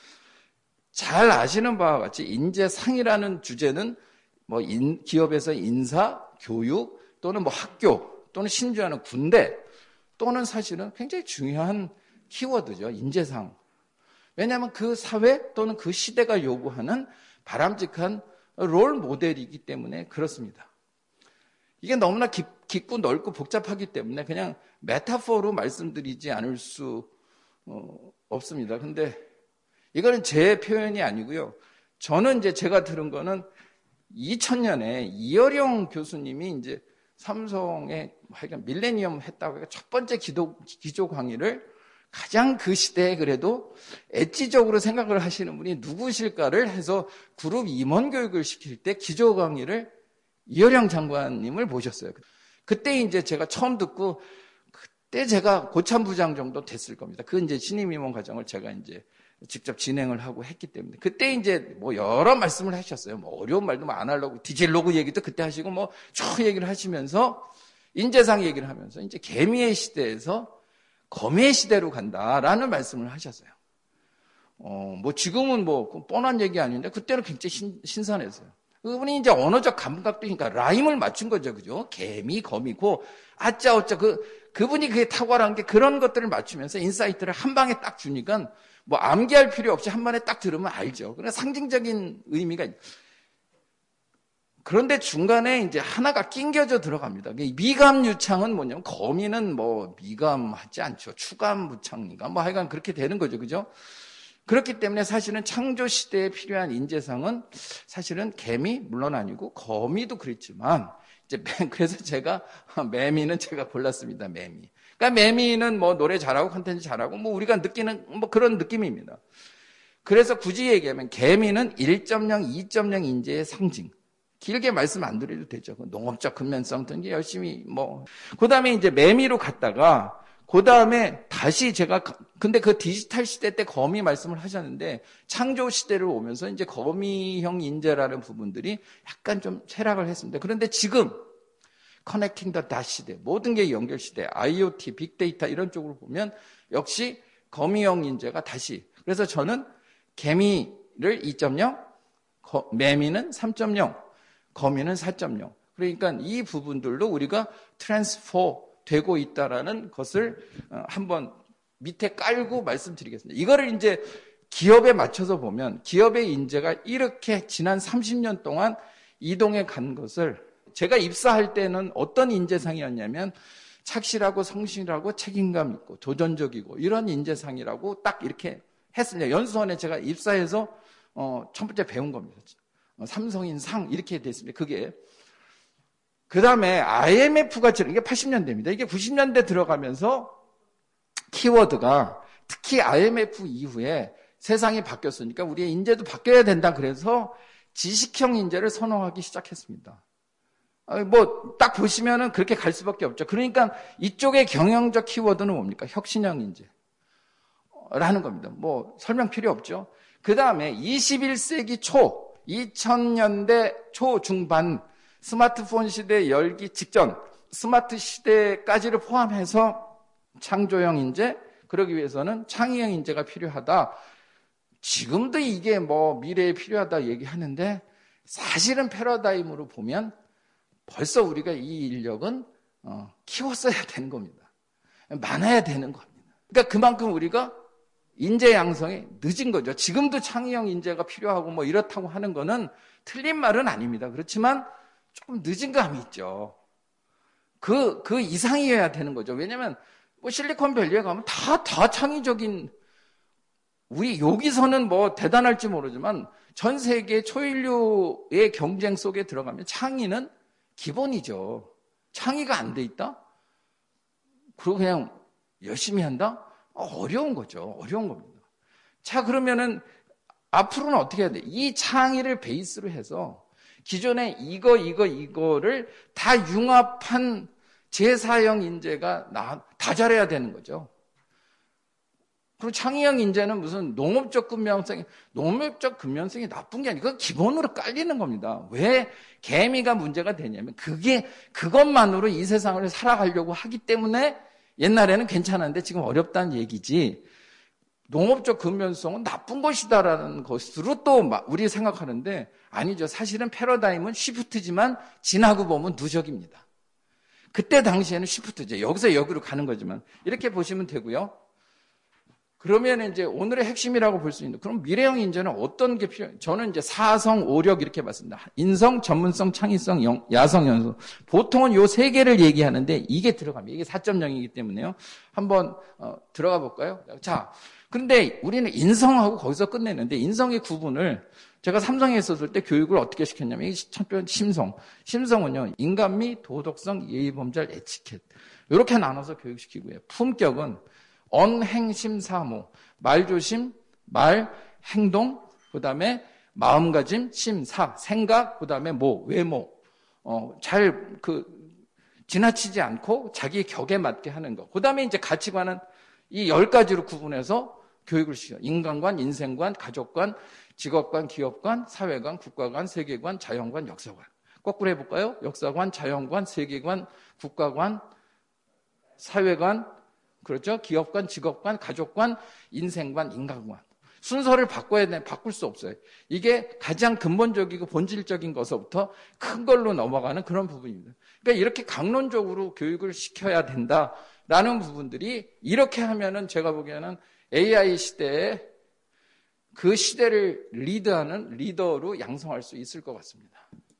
잘 아시는 바와 같이 인재상이라는 주제는 뭐 인, 기업에서 인사, 교육 또는 뭐 학교 또는 심지어는 군대 또는 사실은 굉장히 중요한 키워드죠. 인재상. 왜냐하면 그 사회 또는 그 시대가 요구하는 바람직한 롤 모델이기 때문에 그렇습니다. 이게 너무나 깊, 깊고 넓고 복잡하기 때문에 그냥 메타포로 말씀드리지 않을 수 어, 없습니다. 근데 이거는 제 표현이 아니고요. 저는 이제 제가 들은 거는 이천 년에 이어령 교수님이 이제 삼성에 하여간 밀레니엄 했다고 해서 첫 번째 기도, 기조 강의를 가장 그 시대에 그래도 엣지적으로 생각을 하시는 분이 누구실까를 해서 그룹 임원 교육을 시킬 때 기조 강의를 이어령 장관님을 모셨어요. 그때 이제 제가 처음 듣고 그때 제가 고참부장 정도 됐을 겁니다. 그 이제 신임 임원 과정을 제가 이제 직접 진행을 하고 했기 때문에 그때 이제 뭐 여러 말씀을 하셨어요. 뭐 어려운 말도 뭐 아날로그, 디젤로그 얘기도 그때 하시고 뭐 쭉 얘기를 하시면서 인재상 얘기를 하면서 이제 개미의 시대에서 검의 시대로 간다라는 말씀을 하셨어요. 어, 뭐 지금은 뭐 뻔한 얘기 아닌데 그때는 굉장히 신, 신선했어요. 그분이 이제 언어적 감각도니까 라임을 맞춘 거죠. 그죠? 개미, 거미고, 아짜, 어짜, 그, 그분이 그게 탁월한 게 그런 것들을 맞추면서 인사이트를 한 방에 딱 주니까 뭐 암기할 필요 없이 한 번에 딱 들으면 알죠. 그러나 상징적인 의미가 있... 그런데 중간에 이제 하나가 낑겨져 들어갑니다. 미감 유창은 뭐냐면 거미는 뭐 미감하지 않죠. 추감 무창인가 뭐 하여간 그렇게 되는 거죠. 그죠? 그렇기 때문에 사실은 창조 시대에 필요한 인재상은 사실은 개미 물론 아니고 거미도 그랬지만 이제 그래서 제가 매미는 제가 골랐습니다. 매미. 그러니까 매미는 뭐 노래 잘하고 콘텐츠 잘하고 뭐 우리가 느끼는 뭐 그런 느낌입니다. 그래서 굳이 얘기하면 개미는 일 점 영, 이 점 영 인재의 상징. 길게 말씀 안 드려도 되죠. 농업적 근면성 등게 열심히 뭐. 그 다음에 이제 매미로 갔다가 그 다음에 다시 제가 근데 그 디지털 시대 때 거미 말씀을 하셨는데 창조 시대를 오면서 이제 거미형 인재라는 부분들이 약간 좀 쇠락을 했습니다. 그런데 지금 커넥팅 더 닷 시대, 모든 게 연결 시대, 아이오티, 빅데이터 이런 쪽으로 보면 역시 거미형 인재가 다시. 그래서 저는 개미를 이 점 영, 매미는 삼 점 영, 거미는 사 점 영. 그러니까 이 부분들도 우리가 트랜스포 되고 있다라는 것을 한번 밑에 깔고 말씀드리겠습니다. 이거를 이제 기업에 맞춰서 보면 기업의 인재가 이렇게 지난 삼십 년 동안 이동해 간 것을 제가 입사할 때는 어떤 인재상이었냐면 착실하고 성실하고 책임감 있고 도전적이고 이런 인재상이라고 딱 이렇게 했습니다. 연수원에 제가 입사해서 어, 첫 번째 배운 겁니다. 어, 삼성인 상 이렇게 됐습니다. 그게 그 다음에 아이엠에프가 이게 팔십 년대입니다. 이게 구십 년대 들어가면서 키워드가 특히 아이엠에프 이후에 세상이 바뀌었으니까 우리의 인재도 바뀌어야 된다. 그래서 지식형 인재를 선호하기 시작했습니다. 뭐 딱 보시면은 그렇게 갈 수밖에 없죠. 그러니까 이쪽의 경영적 키워드는 뭡니까? 혁신형 인재라는 겁니다. 뭐 설명 필요 없죠. 그 다음에 이십일 세기 초, 이천 년대 초 중반 스마트폰 시대 열기 직전 스마트 시대까지를 포함해서 창조형 인재, 그러기 위해서는 창의형 인재가 필요하다. 지금도 이게 뭐 미래에 필요하다 얘기하는데 사실은 패러다임으로 보면 벌써 우리가 이 인력은 어, 키웠어야 되는 겁니다. 많아야 되는 겁니다. 그러니까 그만큼 우리가 인재 양성이 늦은 거죠. 지금도 창의형 인재가 필요하고 뭐 이렇다고 하는 거는 틀린 말은 아닙니다. 그렇지만 조금 늦은 감이 있죠. 그, 그 이상이어야 되는 거죠. 왜냐면 뭐 실리콘밸리에 가면 다, 다 창의적인 우리 여기서는 뭐 대단할지 모르지만 전 세계 초인류의 경쟁 속에 들어가면 창의는 기본이죠. 창의가 안 돼 있다? 그리고 그냥 열심히 한다? 어려운 거죠. 어려운 겁니다. 자, 그러면은 앞으로는 어떻게 해야 돼? 이 창의를 베이스로 해서 기존에 이거, 이거, 이거를 다 융합한 제사형 인재가 나, 다 잘해야 되는 거죠. 그리고 창의형 인재는 무슨 농업적 근면성이, 농업적 근면성이 나쁜 게 아니고 기본으로 깔리는 겁니다. 왜 개미가 문제가 되냐면 그게, 그것만으로 이 세상을 살아가려고 하기 때문에 옛날에는 괜찮았는데 지금 어렵다는 얘기지. 농업적 근면성은 나쁜 것이다라는 것으로 또 우리 생각하는데 아니죠. 사실은 패러다임은 쉬프트지만 지나고 보면 누적입니다. 그때 당시에는 쉬프트죠. 여기서 여기로 가는 거지만 이렇게 보시면 되고요. 그러면 이제 오늘의 핵심이라고 볼 수 있는 그럼 미래형 인재는 어떤 게 필요해요? 저는 이제 사성, 오력 이렇게 봤습니다. 인성, 전문성, 창의성, 영, 야성, 연소. 보통은 요 세 개를 얘기하는데 이게 들어갑니다. 이게 사 점 영이기 때문에요. 한번 어, 들어가 볼까요? 자, 그런데 우리는 인성하고 거기서 끝내는데 인성의 구분을 제가 삼성에 있었을 때 교육을 어떻게 시켰냐면 이게 첫 번째 심성. 심성은요. 인간미, 도덕성, 예의범절, 에티켓. 이렇게 나눠서 교육시키고요. 품격은 언행심사모, 말조심, 말, 행동, 그 다음에 마음가짐, 심사, 생각, 그 다음에 뭐, 외모, 어, 잘, 그, 지나치지 않고 자기 격에 맞게 하는 거. 그 다음에 이제 가치관은 이 열 가지로 구분해서 교육을 시켜요. 인간관, 인생관, 가족관, 직업관, 기업관, 사회관, 국가관, 세계관, 자연관, 역사관. 거꾸로 해볼까요? 역사관, 자연관, 세계관, 국가관, 사회관, 그렇죠? 기업관, 직업관, 가족관, 인생관, 인간관. 순서를 바꿔야 돼. 바꿀 수 없어요. 이게 가장 근본적이고 본질적인 것부터 큰 걸로 넘어가는 그런 부분입니다. 그러니까 이렇게 강론적으로 교육을 시켜야 된다라는 부분들이 이렇게 하면은 제가 보기에는 에이아이 시대에 그 시대를 리드하는 리더로 양성할 수 있을 것 같습니다.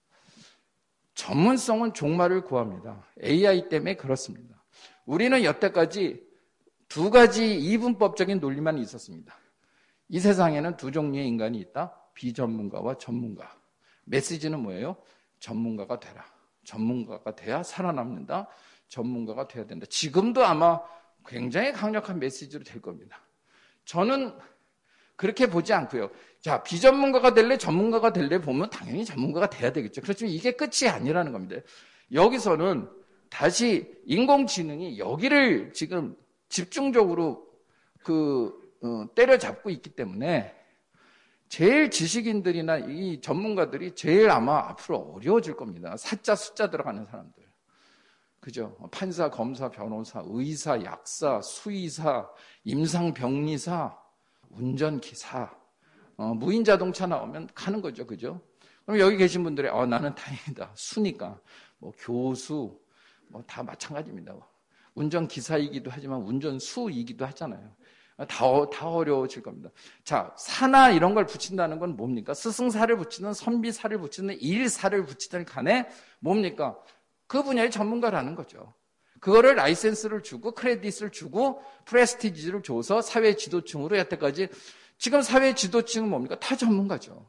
전문성은 종말을 구합니다. 에이아이 때문에 그렇습니다. 우리는 여태까지 두 가지 이분법적인 논리만 있었습니다. 이 세상에는 두 종류의 인간이 있다. 비전문가와 전문가. 메시지는 뭐예요? 전문가가 되라. 전문가가 돼야 살아남는다. 전문가가 돼야 된다. 지금도 아마 굉장히 강력한 메시지로 될 겁니다. 저는 그렇게 보지 않고요. 자, 비전문가가 될래, 전문가가 될래 보면 당연히 전문가가 돼야 되겠죠. 그렇지만 이게 끝이 아니라는 겁니다. 여기서는 다시 인공지능이 여기를 지금 집중적으로 그 어, 때려잡고 있기 때문에 제일 지식인들이나 이 전문가들이 제일 아마 앞으로 어려워질 겁니다. 사자 숫자 들어가는 사람들. 그죠? 판사, 검사, 변호사, 의사, 약사, 수의사, 임상병리사, 운전기사, 어, 무인자동차 나오면 가는 거죠. 그죠? 그럼 여기 계신 분들이, 어, 나는 다행이다. 수니까. 뭐, 교수, 뭐, 다 마찬가지입니다. 운전기사이기도 하지만 운전수이기도 하잖아요. 다, 다 어려워질 겁니다. 자, 사나 이런 걸 붙인다는 건 뭡니까? 스승사를 붙이든 선비사를 붙이든 일사를 붙이든 간에 뭡니까? 그 분야의 전문가라는 거죠. 그거를 라이센스를 주고 크레딧을 주고 프레스티지를 줘서 사회 지도층으로 여태까지 지금 사회 지도층은 뭡니까? 다 전문가죠.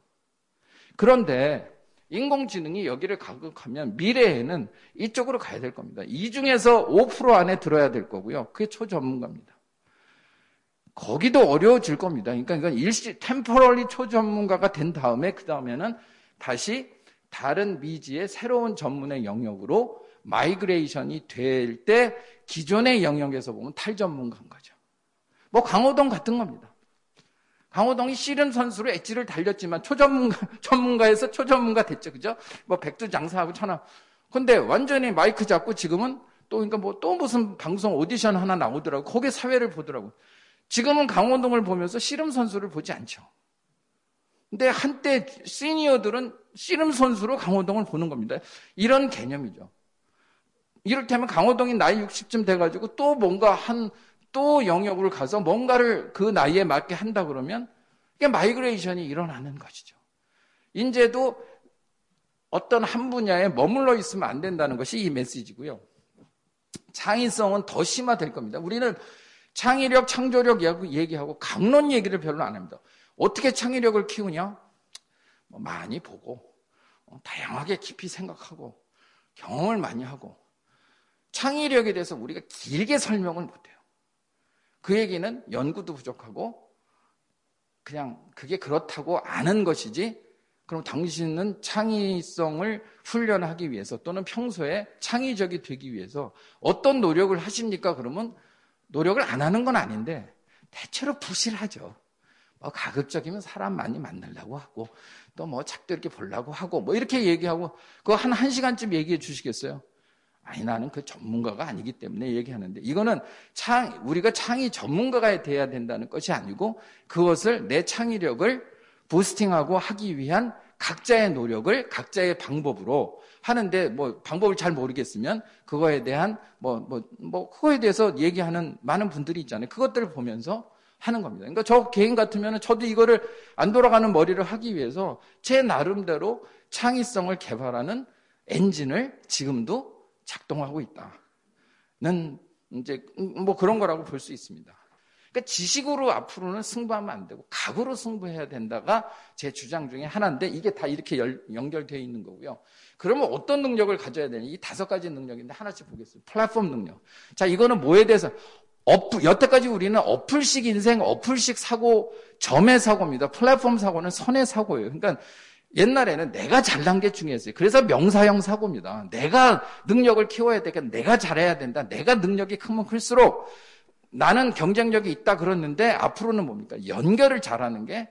그런데 인공지능이 여기를 가격하면 미래에는 이쪽으로 가야 될 겁니다. 이 중에서 오 퍼센트 안에 들어야 될 거고요. 그게 초전문가입니다. 거기도 어려워질 겁니다. 그러니까 이건 일시, 템포럴리 초전문가가 된 다음에 그 다음에는 다시 다른 미지의 새로운 전문의 영역으로 마이그레이션이 될 때 기존의 영역에서 보면 탈전문가인 거죠. 뭐 강호동 같은 겁니다. 강호동이 씨름 선수로 엣지를 달렸지만 초전문가, 전문가에서 초전문가 됐죠. 그죠? 뭐 백두장사하고 천하. 근데 완전히 마이크 잡고 지금은 또, 그러니까 뭐 또 무슨 방송 오디션 하나 나오더라고. 거기에 사회를 보더라고. 지금은 강호동을 보면서 씨름 선수를 보지 않죠. 근데 한때 시니어들은 씨름 선수로 강호동을 보는 겁니다. 이런 개념이죠. 이를테면 강호동이 나이 육십쯤 돼가지고 또 뭔가 한, 또 영역으로 가서 뭔가를 그 나이에 맞게 한다 그러면 이게 마이그레이션이 일어나는 것이죠. 인제도 어떤 한 분야에 머물러 있으면 안 된다는 것이 이 메시지고요. 창의성은 더 심화될 겁니다. 우리는 창의력, 창조력 얘기하고 강론 얘기를 별로 안 합니다. 어떻게 창의력을 키우냐? 뭐 많이 보고 다양하게 깊이 생각하고 경험을 많이 하고 창의력에 대해서 우리가 길게 설명을 못해요. 그 얘기는 연구도 부족하고 그냥 그게 그렇다고 아는 것이지 그럼 당신은 창의성을 훈련하기 위해서 또는 평소에 창의적이 되기 위해서 어떤 노력을 하십니까? 그러면 노력을 안 하는 건 아닌데 대체로 부실하죠. 뭐 가급적이면 사람 많이 만나려고 하고 또 뭐 책도 이렇게 보려고 하고 뭐 이렇게 얘기하고 그거 한 한 시간쯤 얘기해 주시겠어요? 아니 나는 그 전문가가 아니기 때문에 얘기하는데 이거는 창 우리가 창의 전문가가 돼야 된다는 것이 아니고 그것을 내 창의력을 부스팅하고 하기 위한 각자의 노력을 각자의 방법으로 하는데 뭐 방법을 잘 모르겠으면 그거에 대한 뭐 뭐 뭐 그거에 대해서 얘기하는 많은 분들이 있잖아요. 그것들을 보면서 하는 겁니다. 그러니까 저 개인 같으면 저도 이거를 안 돌아가는 머리를 하기 위해서 제 나름대로 창의성을 개발하는 엔진을 지금도 작동하고 있다는 이제 뭐 그런 거라고 볼 수 있습니다. 그러니까 지식으로 앞으로는 승부하면 안 되고 각으로 승부해야 된다가 제 주장 중에 하나인데 이게 다 이렇게 열, 연결되어 있는 거고요. 그러면 어떤 능력을 가져야 되냐? 이 다섯 가지 능력인데 하나씩 보겠습니다. 플랫폼 능력. 자, 이거는 뭐에 대해서 어플, 여태까지 우리는 어플식 인생, 어플식 사고, 점의 사고입니다. 플랫폼 사고는 선의 사고예요. 그러니까 옛날에는 내가 잘난 게 중요했어요. 그래서 명사형 사고입니다. 내가 능력을 키워야 되니까 내가 잘해야 된다. 내가 능력이 크면 클수록 나는 경쟁력이 있다 그랬는데 앞으로는 뭡니까? 연결을 잘하는 게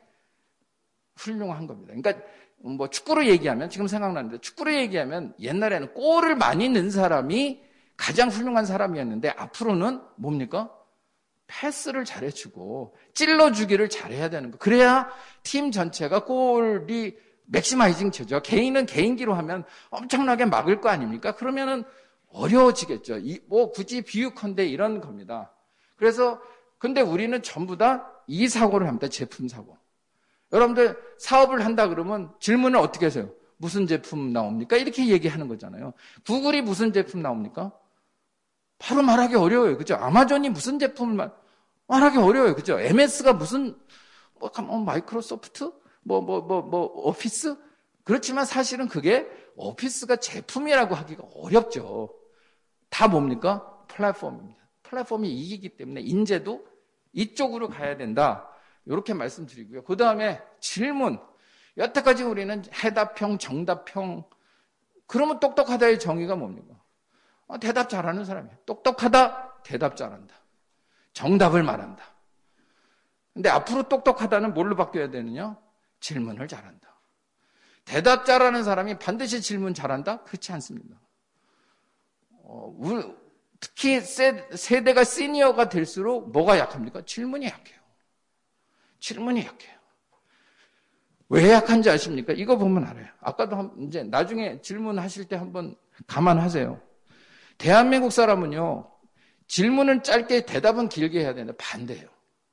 훌륭한 겁니다. 그러니까 뭐 축구로 얘기하면 지금 생각나는데 축구로 얘기하면 옛날에는 골을 많이 넣은 사람이 가장 훌륭한 사람이었는데 앞으로는 뭡니까? 패스를 잘해주고 찔러주기를 잘해야 되는 거. 그래야 팀 전체가 골이 맥시마이징 되죠. 개인은 개인기로 하면 엄청나게 막을 거 아닙니까? 그러면은 어려워지겠죠. 이, 뭐 굳이 비유컨대 이런 겁니다. 그래서 근데 우리는 전부 다 이 사고를 합니다. 제품 사고. 여러분들 사업을 한다 그러면 질문을 어떻게 하세요? 무슨 제품 나옵니까? 이렇게 얘기하는 거잖아요. 구글이 무슨 제품 나옵니까? 바로 말하기 어려워요. 그죠? 아마존이 무슨 제품을 말, 말하기 어려워요. 그죠? 엠에스가 무슨, 뭐, 뭐 마이크로소프트? 뭐, 뭐, 뭐, 뭐, 오피스? 그렇지만 사실은 그게 오피스가 제품이라고 하기가 어렵죠. 다 뭡니까? 플랫폼입니다. 플랫폼이 이기기 때문에 인재도 이쪽으로 가야 된다. 이렇게 말씀드리고요. 그 다음에 질문. 여태까지 우리는 해답형, 정답형. 그러면 똑똑하다의 정의가 뭡니까? 아, 대답 잘하는 사람이에요. 똑똑하다, 대답 잘한다. 정답을 말한다. 근데 앞으로 똑똑하다는 뭘로 바뀌어야 되느냐? 질문을 잘한다. 대답 잘하는 사람이 반드시 질문 잘한다? 그렇지 않습니다. 어, 우리, 특히 세, 세대가 시니어가 될수록 뭐가 약합니까? 질문이 약해요. 질문이 약해요. 왜 약한지 아십니까? 이거 보면 알아요. 아까도 한, 이제 나중에 질문하실 때 한번 감안하세요. 대한민국 사람은요, 질문은 짧게 대답은 길게 해야 되는데 반대예요.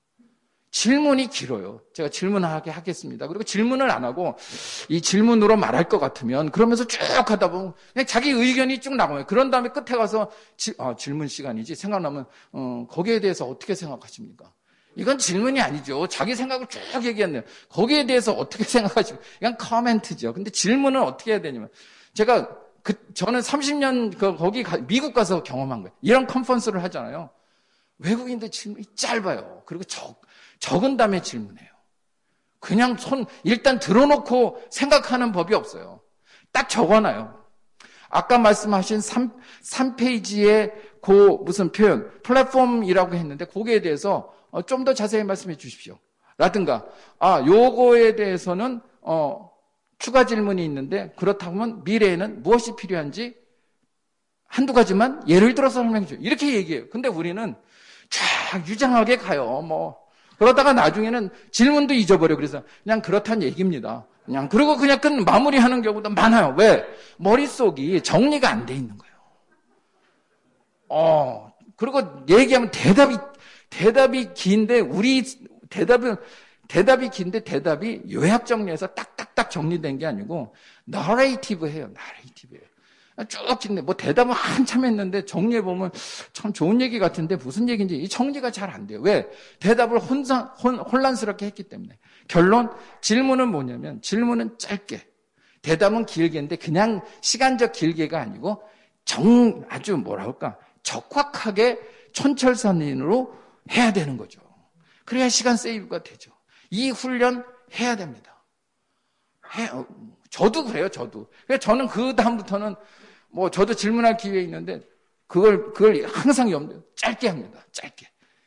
질문이 길어요. 제가 질문하게 하겠습니다. 그리고 질문을 안 하고 이 질문으로 말할 것 같으면 그러면서 쭉 하다 보면 그냥 자기 의견이 쭉 나와요. 그런 다음에 끝에 가서 지, 아, 질문 시간이지 생각나면 어, 거기에 대해서 어떻게 생각하십니까? 이건 질문이 아니죠. 자기 생각을 쭉 얘기했네요. 거기에 대해서 어떻게 생각하십니까? 이건 커멘트죠. 근데 질문은 어떻게 해야 되냐면 제가 그 저는 삼십 년 그 거기 가, 미국 가서 경험한 거예요. 이런 컨퍼런스를 하잖아요. 외국인들 질문이 짧아요. 그리고 적 적은 다음에 질문해요. 그냥 손 일단 들어놓고 생각하는 법이 없어요. 딱 적어놔요. 아까 말씀하신 삼 페이지의 그 무슨 표현, 플랫폼이라고 했는데 거기에 대해서 좀 더 자세히 말씀해 주십시오. 라든가 아 요거에 대해서는 어, 추가 질문이 있는데 그렇다면 미래에는 무엇이 필요한지 한두 가지만 예를 들어서 설명해 줘요. 이렇게 얘기해요. 근데 우리는 쫙 유장하게 가요. 뭐 그러다가 나중에는 질문도 잊어버려. 그래서 그냥 그렇다는 얘기입니다. 그냥 그리고 그냥 끝 마무리하는 경우도 많아요. 왜? 머릿속이 정리가 안 돼 있는 거예요. 어 그리고 얘기하면 대답이 대답이 긴데 우리 대답은 대답이 긴데 대답이 요약 정리해서 딱딱딱 정리된 게 아니고 너레이티브해요. 너레이티브예요. 쭉 긴데 뭐 대답은 한참 했는데 정리해 보면 참 좋은 얘기 같은데 무슨 얘기인지 이 정리가 잘 안 돼요. 왜? 대답을 혼자, 혼, 혼란스럽게 했기 때문에. 결론 질문은 뭐냐면 질문은 짧게 대답은 길게인데 그냥 시간적 길게가 아니고 정 아주 뭐라 할까 적확하게 촌철살인으로 해야 되는 거죠. 그래야 시간 세이브가 되죠. 이 훈련 해야 됩니다. 해, 저도 그래요, 저도. 그래서 저는 그 다음부터는 뭐 저도 질문할 기회 있는데 그걸 그걸 항상 염두에 짧게 합니다. 짧게.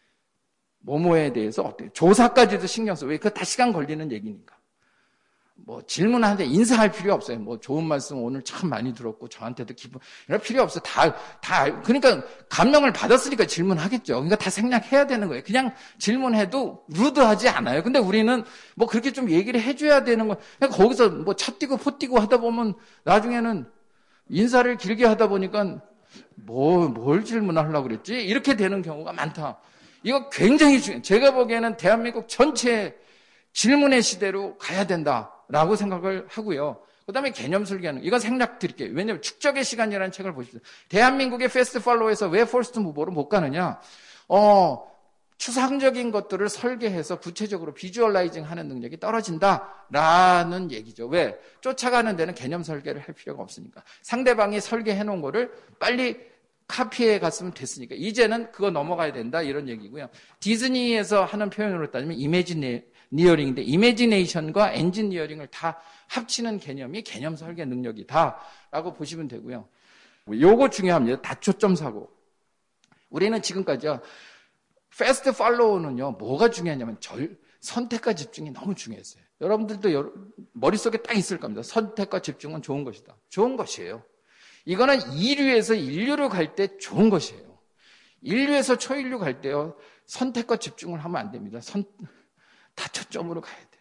뭐뭐에 대해서 어때요? 조사까지도 신경 써. 왜? 그거 다 시간 걸리는 얘기니까. 뭐 질문하는데 인사할 필요 없어요. 뭐 좋은 말씀 오늘 참 많이 들었고 저한테도 기분 이럴 필요 없어. 다 다 그러니까 감명을 받았으니까 질문하겠죠. 그러니까 다 생략해야 되는 거예요. 그냥 질문해도 루드하지 않아요. 근데 우리는 뭐 그렇게 좀 얘기를 해줘야 되는 거. 그러니까 거기서 뭐 차 뛰고 포 뛰고 하다 보면 나중에는 인사를 길게 하다 보니까 뭐 뭘 질문하려고 그랬지? 이렇게 되는 경우가 많다. 이거 굉장히 중요해요. 제가 보기에는 대한민국 전체 질문의 시대로 가야 된다라고 생각을 하고요. 그 다음에 개념 설계하는 이건 생략 드릴게요. 왜냐하면 축적의 시간이라는 책을 보십시오. 대한민국의 패스트 팔로우에서 왜 퍼스트 무버로 못 가느냐? 어, 추상적인 것들을 설계해서 구체적으로 비주얼라이징 하는 능력이 떨어진다라는 얘기죠. 왜? 쫓아가는 데는 개념 설계를 할 필요가 없으니까. 상대방이 설계해 놓은 거를 빨리 카피해 갔으면 됐으니까. 이제는 그거 넘어가야 된다 이런 얘기고요. 디즈니에서 하는 표현으로 따지면 이미지니어링인데 이미지네이션과 엔지니어링을 다 합치는 개념이 개념 설계 능력이다라고 보시면 되고요. 요거 중요합니다. 다초점 사고. 우리는 지금까지요. 패스트 팔로우는요. 뭐가 중요하냐면 절, 선택과 집중이 너무 중요했어요. 여러분들도 여러, 머릿속에 딱 있을 겁니다. 선택과 집중은 좋은 것이다. 좋은 것이에요. 이거는 이류에서 인류로 갈 때 좋은 것이에요. 인류에서 초인류 갈 때요, 선택과 집중을 하면 안 됩니다. 선, 다초점으로 가야 돼요.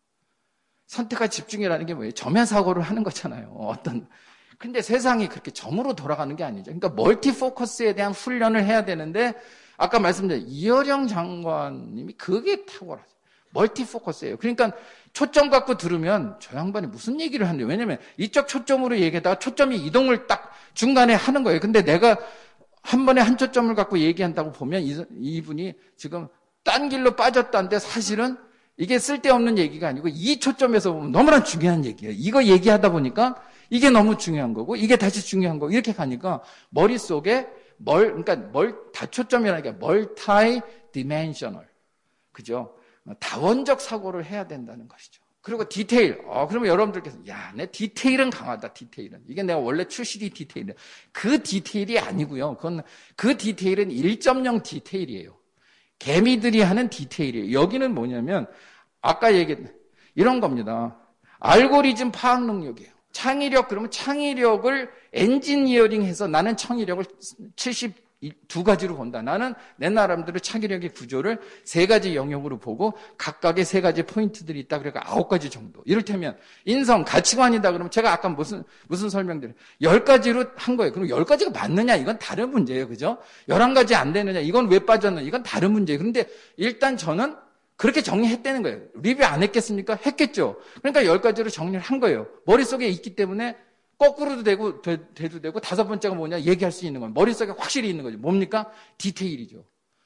선택과 집중이라는 게 뭐예요? 점의 사고를 하는 거잖아요. 어떤. 근데 세상이 그렇게 점으로 돌아가는 게 아니죠. 그러니까 멀티 포커스에 대한 훈련을 해야 되는데, 아까 말씀드린 이어령 장관님이 그게 탁월하죠. 멀티 포커스예요. 그러니까 초점 갖고 들으면 저 양반이 무슨 얘기를 하는데, 왜냐면 이쪽 초점으로 얘기하다가 초점이 이동을 딱 중간에 하는 거예요. 근데 내가 한 번에 한 초점을 갖고 얘기한다고 보면 이분이 지금 딴 길로 빠졌다는데 사실은 이게 쓸데없는 얘기가 아니고 이 초점에서 보면 너무나 중요한 얘기예요. 이거 얘기하다 보니까 이게 너무 중요한 거고 이게 다시 중요한 거고 이렇게 가니까 머릿속에 멀, 그러니까 멀, 다초점이라는 게 멀티 디멘셔널. 그죠? 다원적 사고를 해야 된다는 것이죠. 그리고 디테일. 어, 그러면 여러분들께서, 야, 내 디테일은 강하다, 디테일은. 이게 내가 원래 출시디 디테일이야. 그 디테일이 아니고요. 그건, 그 디테일은 일 점 영 디테일이에요. 개미들이 하는 디테일이에요. 여기는 뭐냐면, 아까 얘기했던, 이런 겁니다. 알고리즘 파악 능력이에요. 창의력, 그러면 창의력을 엔지니어링 해서 나는 창의력을 칠십이 가지로 본다. 나는 내 나름대로 창의력의 구조를 세 가지 영역으로 보고 각각의 세 가지 포인트들이 있다. 그러니까 아홉 가지 정도. 이를테면 인성, 가치관이다. 그러면 제가 아까 무슨 무슨 설명드려요? 열 가지로 한 거예요. 그럼 열 가지가 맞느냐? 이건 다른 문제예요. 그죠? 열한 가지 안 되느냐? 이건 왜 빠졌느냐? 이건 다른 문제예요. 그런데 일단 저는 그렇게 정리했다는 거예요. 리뷰 안 했겠습니까? 했겠죠. 그러니까 열 가지로 정리를 한 거예요. 머릿속에 있기 때문에 거꾸로도 되고, 되, 돼도 되고, 다섯 번째가 뭐냐? 얘기할 수 있는 건 머릿속에 확실히 있는 거죠. 뭡니까? 디테일이죠.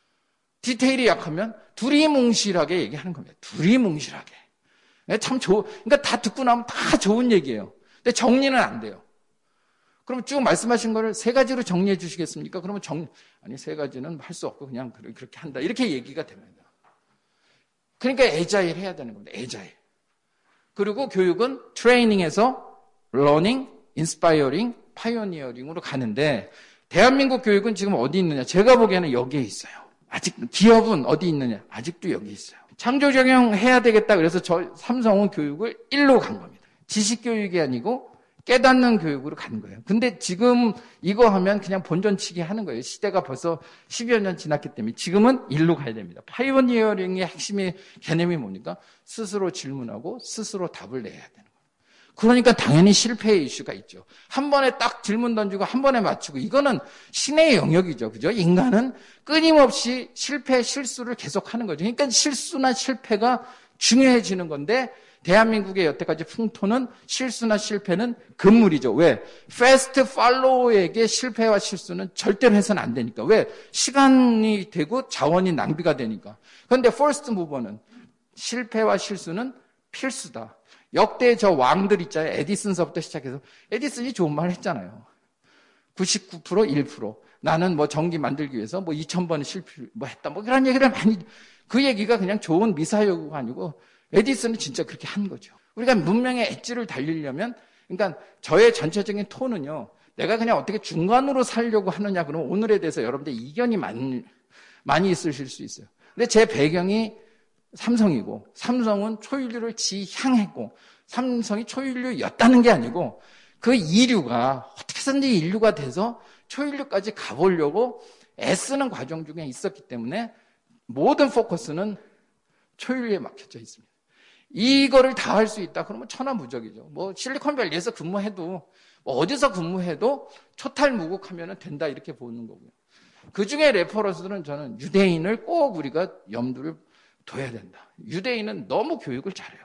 디테일이 약하면 두리뭉실하게 얘기하는 겁니다. 두리뭉실하게. 참 좋, 그러니까 다 듣고 나면 다 좋은 얘기예요. 근데 정리는 안 돼요. 그럼 쭉 말씀하신 거를 세 가지로 정리해 주시겠습니까? 그러면 정, 아니, 세 가지는 할 수 없고 그냥 그렇게 한다. 이렇게 얘기가 됩니다. 그러니까 애자일 해야 되는 겁니다. 애자일. 그리고 교육은 트레이닝에서 러닝, 인스파이어링, 파이오니어링으로 가는데 대한민국 교육은 지금 어디 있느냐? 제가 보기에는 여기에 있어요. 아직 기업은 어디 있느냐? 아직도 여기 있어요. 창조 적용해야 되겠다. 그래서 저 삼성은 교육을 일로 간 겁니다. 지식 교육이 아니고 깨닫는 교육으로 가는 거예요. 근데 지금 이거 하면 그냥 본전치기 하는 거예요. 시대가 벌써 십여 년 지났기 때문에 지금은 일로 가야 됩니다. 파이오니어링의 핵심의 개념이 뭡니까? 스스로 질문하고 스스로 답을 내야 되는 거예요. 그러니까 당연히 실패의 이슈가 있죠. 한 번에 딱 질문 던지고 한 번에 맞추고 이거는 신의 영역이죠. 그죠? 인간은 끊임없이 실패, 실수를 계속하는 거죠. 그러니까 실수나 실패가 중요해지는 건데 대한민국의 여태까지 풍토는 실수나 실패는 금물이죠. 왜? 패스트 팔로우에게 실패와 실수는 절대로 해서는 안 되니까. 왜? 시간이 되고 자원이 낭비가 되니까. 그런데 퍼스트 무버는 실패와 실수는 필수다. 역대 저 왕들 있잖아요. 에디슨서부터 시작해서 에디슨이 좋은 말 했잖아요. 구십구 퍼센트 일 퍼센트 나는 뭐 전기 만들기 위해서 뭐 이천 번을 실패 뭐 했다. 뭐 그런 얘기를 많이 그 얘기가 그냥 좋은 미사여구가 아니고 에디슨은 진짜 그렇게 한 거죠. 우리가 문명의 엣지를 달리려면 그러니까 저의 전체적인 톤은요. 내가 그냥 어떻게 중간으로 살려고 하느냐 그러면 오늘에 대해서 여러분들 이견이 많이 많이 있으실 수 있어요. 근데 제 배경이 삼성이고 삼성은 초일류를 지향했고 삼성이 초일류였다는 게 아니고 그 이류가 어떻게든지 인류가 돼서 초일류까지 가보려고 애쓰는 과정 중에 있었기 때문에 모든 포커스는 초일류에 막혀져 있습니다. 이거를 다 할 수 있다 그러면 천하무적이죠. 뭐 실리콘밸리에서 근무해도 뭐 어디서 근무해도 초탈무국하면 된다 이렇게 보는 거고요. 그중에 레퍼런스들은 저는 유대인을 꼭 우리가 염두를 둬야 된다. 유대인은 너무 교육을 잘해요.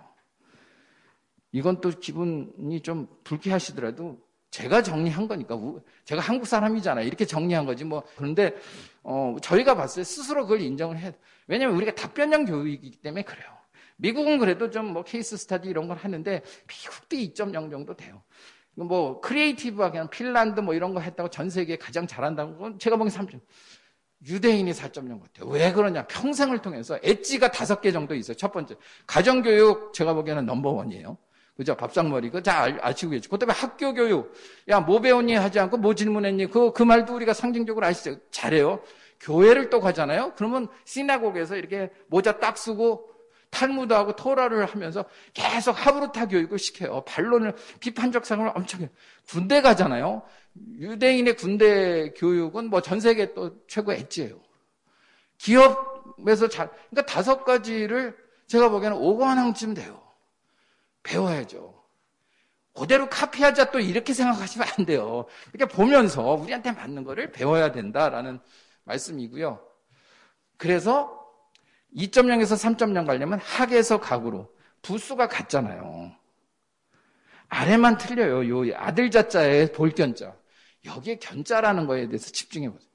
이건 또 기분이 좀 불쾌하시더라도 제가 정리한 거니까 제가 한국 사람이잖아요. 이렇게 정리한 거지 뭐. 그런데 어, 저희가 봤을 때 스스로 그걸 인정을 해야 돼. 왜냐하면 우리가 답변형 교육이기 때문에 그래요. 미국은 그래도 좀 뭐 케이스 스터디 이런 걸 하는데 미국도 이 점 영 정도 돼요. 뭐 크리에이티브하게 그냥 핀란드 뭐 이런 거 했다고 전 세계에 가장 잘한다는 건 제가 보기엔 삼 점. 유대인이 사 점 영 같아요. 왜 그러냐? 평생을 통해서 엣지가 다섯 개 정도 있어요. 첫 번째. 가정교육 제가 보기에는 넘버원이에요. 그죠? 밥상머리. 그거 잘 아시고 계시죠. 그 다음에 학교 교육. 야, 뭐 배웠니? 하지 않고 뭐 질문했니? 그, 그 말도 우리가 상징적으로 아시죠? 잘해요. 교회를 또 가잖아요? 그러면 시나고그에서 이렇게 모자 딱 쓰고 탈무드하고 토라를 하면서 계속 하브루타 교육을 시켜요. 반론을, 비판적 상을 엄청 해요. 군대 가잖아요? 유대인의 군대 교육은 뭐 전 세계 또 최고 엣지예요. 기업에서 잘, 그러니까 다섯 가지를 제가 보기에는 오관왕쯤 돼요. 배워야죠. 그대로 카피하자 또 이렇게 생각하시면 안 돼요. 이렇게 보면서 우리한테 맞는 거를 배워야 된다라는 말씀이고요. 그래서 이 점 영에서 삼 점 영 가려면 학에서 각으로 부수가 같잖아요. 아래만 틀려요. 요 아들 자자의 볼견자. 여기에 견자라는 거에 대해서 집중해 보세요.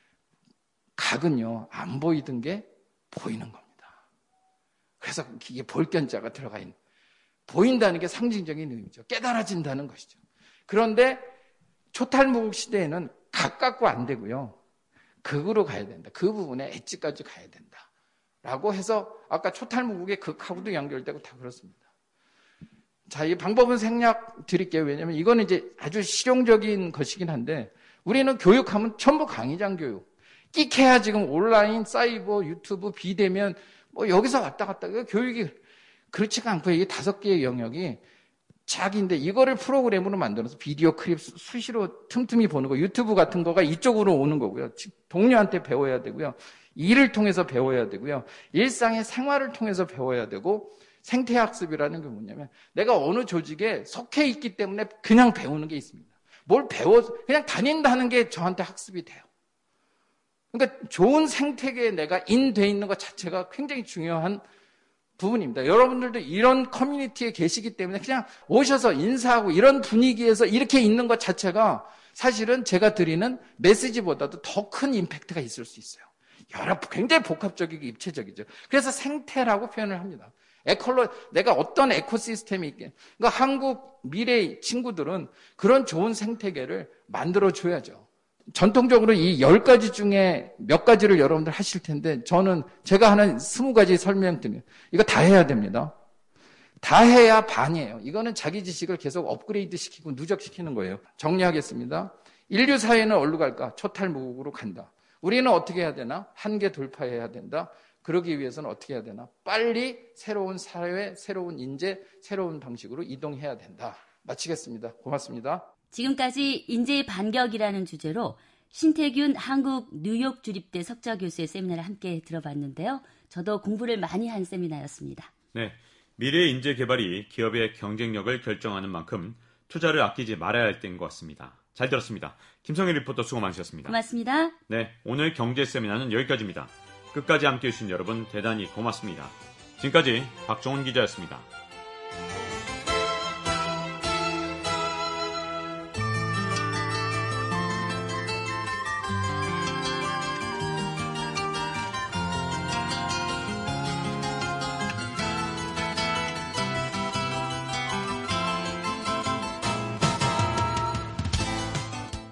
각은요, 안 보이던 게 보이는 겁니다. 그래서 이게 볼견자가 들어가 있는. 보인다는 게 상징적인 의미죠. 깨달아진다는 것이죠. 그런데 초탈무국 시대에는 각 갖고 안 되고요. 극으로 가야 된다. 그 부분에 엣지까지 가야 된다. 라고 해서 아까 초탈무국의 극하고도 연결되고 다 그렇습니다. 자, 이 방법은 생략 드릴게요. 왜냐하면 이거는 이제 아주 실용적인 것이긴 한데 우리는 교육하면 전부 강의장 교육. 끽해야 지금 온라인, 사이버, 유튜브, 비대면 뭐 여기서 왔다 갔다. 교육이 그렇지가 않고 이게 다섯 개의 영역이 작인데 이거를 프로그램으로 만들어서 비디오 클립 수시로 틈틈이 보는 거, 유튜브 같은 거가 이쪽으로 오는 거고요. 동료한테 배워야 되고요. 일을 통해서 배워야 되고요. 일상의 생활을 통해서 배워야 되고 생태학습이라는 게 뭐냐면 내가 어느 조직에 속해 있기 때문에 그냥 배우는 게 있습니다. 뭘 배워 그냥 다닌다는 게 저한테 학습이 돼요. 그러니까 좋은 생태계에 내가 인돼 있는 것 자체가 굉장히 중요한 부분입니다. 여러분들도 이런 커뮤니티에 계시기 때문에 그냥 오셔서 인사하고 이런 분위기에서 이렇게 있는 것 자체가 사실은 제가 드리는 메시지보다도 더 큰 임팩트가 있을 수 있어요. 여러 굉장히 복합적이고 입체적이죠. 그래서 생태라고 표현을 합니다. 에컬로 내가 어떤 에코시스템이 있게. 그러니까 한국 미래 친구들은 그런 좋은 생태계를 만들어 줘야죠. 전통적으로 이 열 가지 중에 몇 가지를 여러분들 하실 텐데 저는 제가 하는 스무 가지 설명드려요. 이거 다 해야 됩니다. 다 해야 반이에요. 이거는 자기 지식을 계속 업그레이드 시키고 누적시키는 거예요. 정리하겠습니다. 인류 사회는 어디로 갈까? 초탈무국으로 간다. 우리는 어떻게 해야 되나? 한계 돌파해야 된다. 그러기 위해서는 어떻게 해야 되나? 빨리 새로운 사회, 새로운 인재, 새로운 방식으로 이동해야 된다. 마치겠습니다. 고맙습니다. 지금까지 인재의 반격이라는 주제로 신태균 한국 뉴욕 주립대 석좌 교수의 세미나를 함께 들어봤는데요. 저도 공부를 많이 한 세미나였습니다. 네, 미래의 인재 개발이 기업의 경쟁력을 결정하는 만큼 투자를 아끼지 말아야 할 때인 것 같습니다. 잘 들었습니다. 김성일 리포터 수고 많으셨습니다. 고맙습니다. 네, 오늘 경제 세미나는 여기까지입니다. 끝까지 함께해 주신 여러분 대단히 고맙습니다. 지금까지 박종훈 기자였습니다.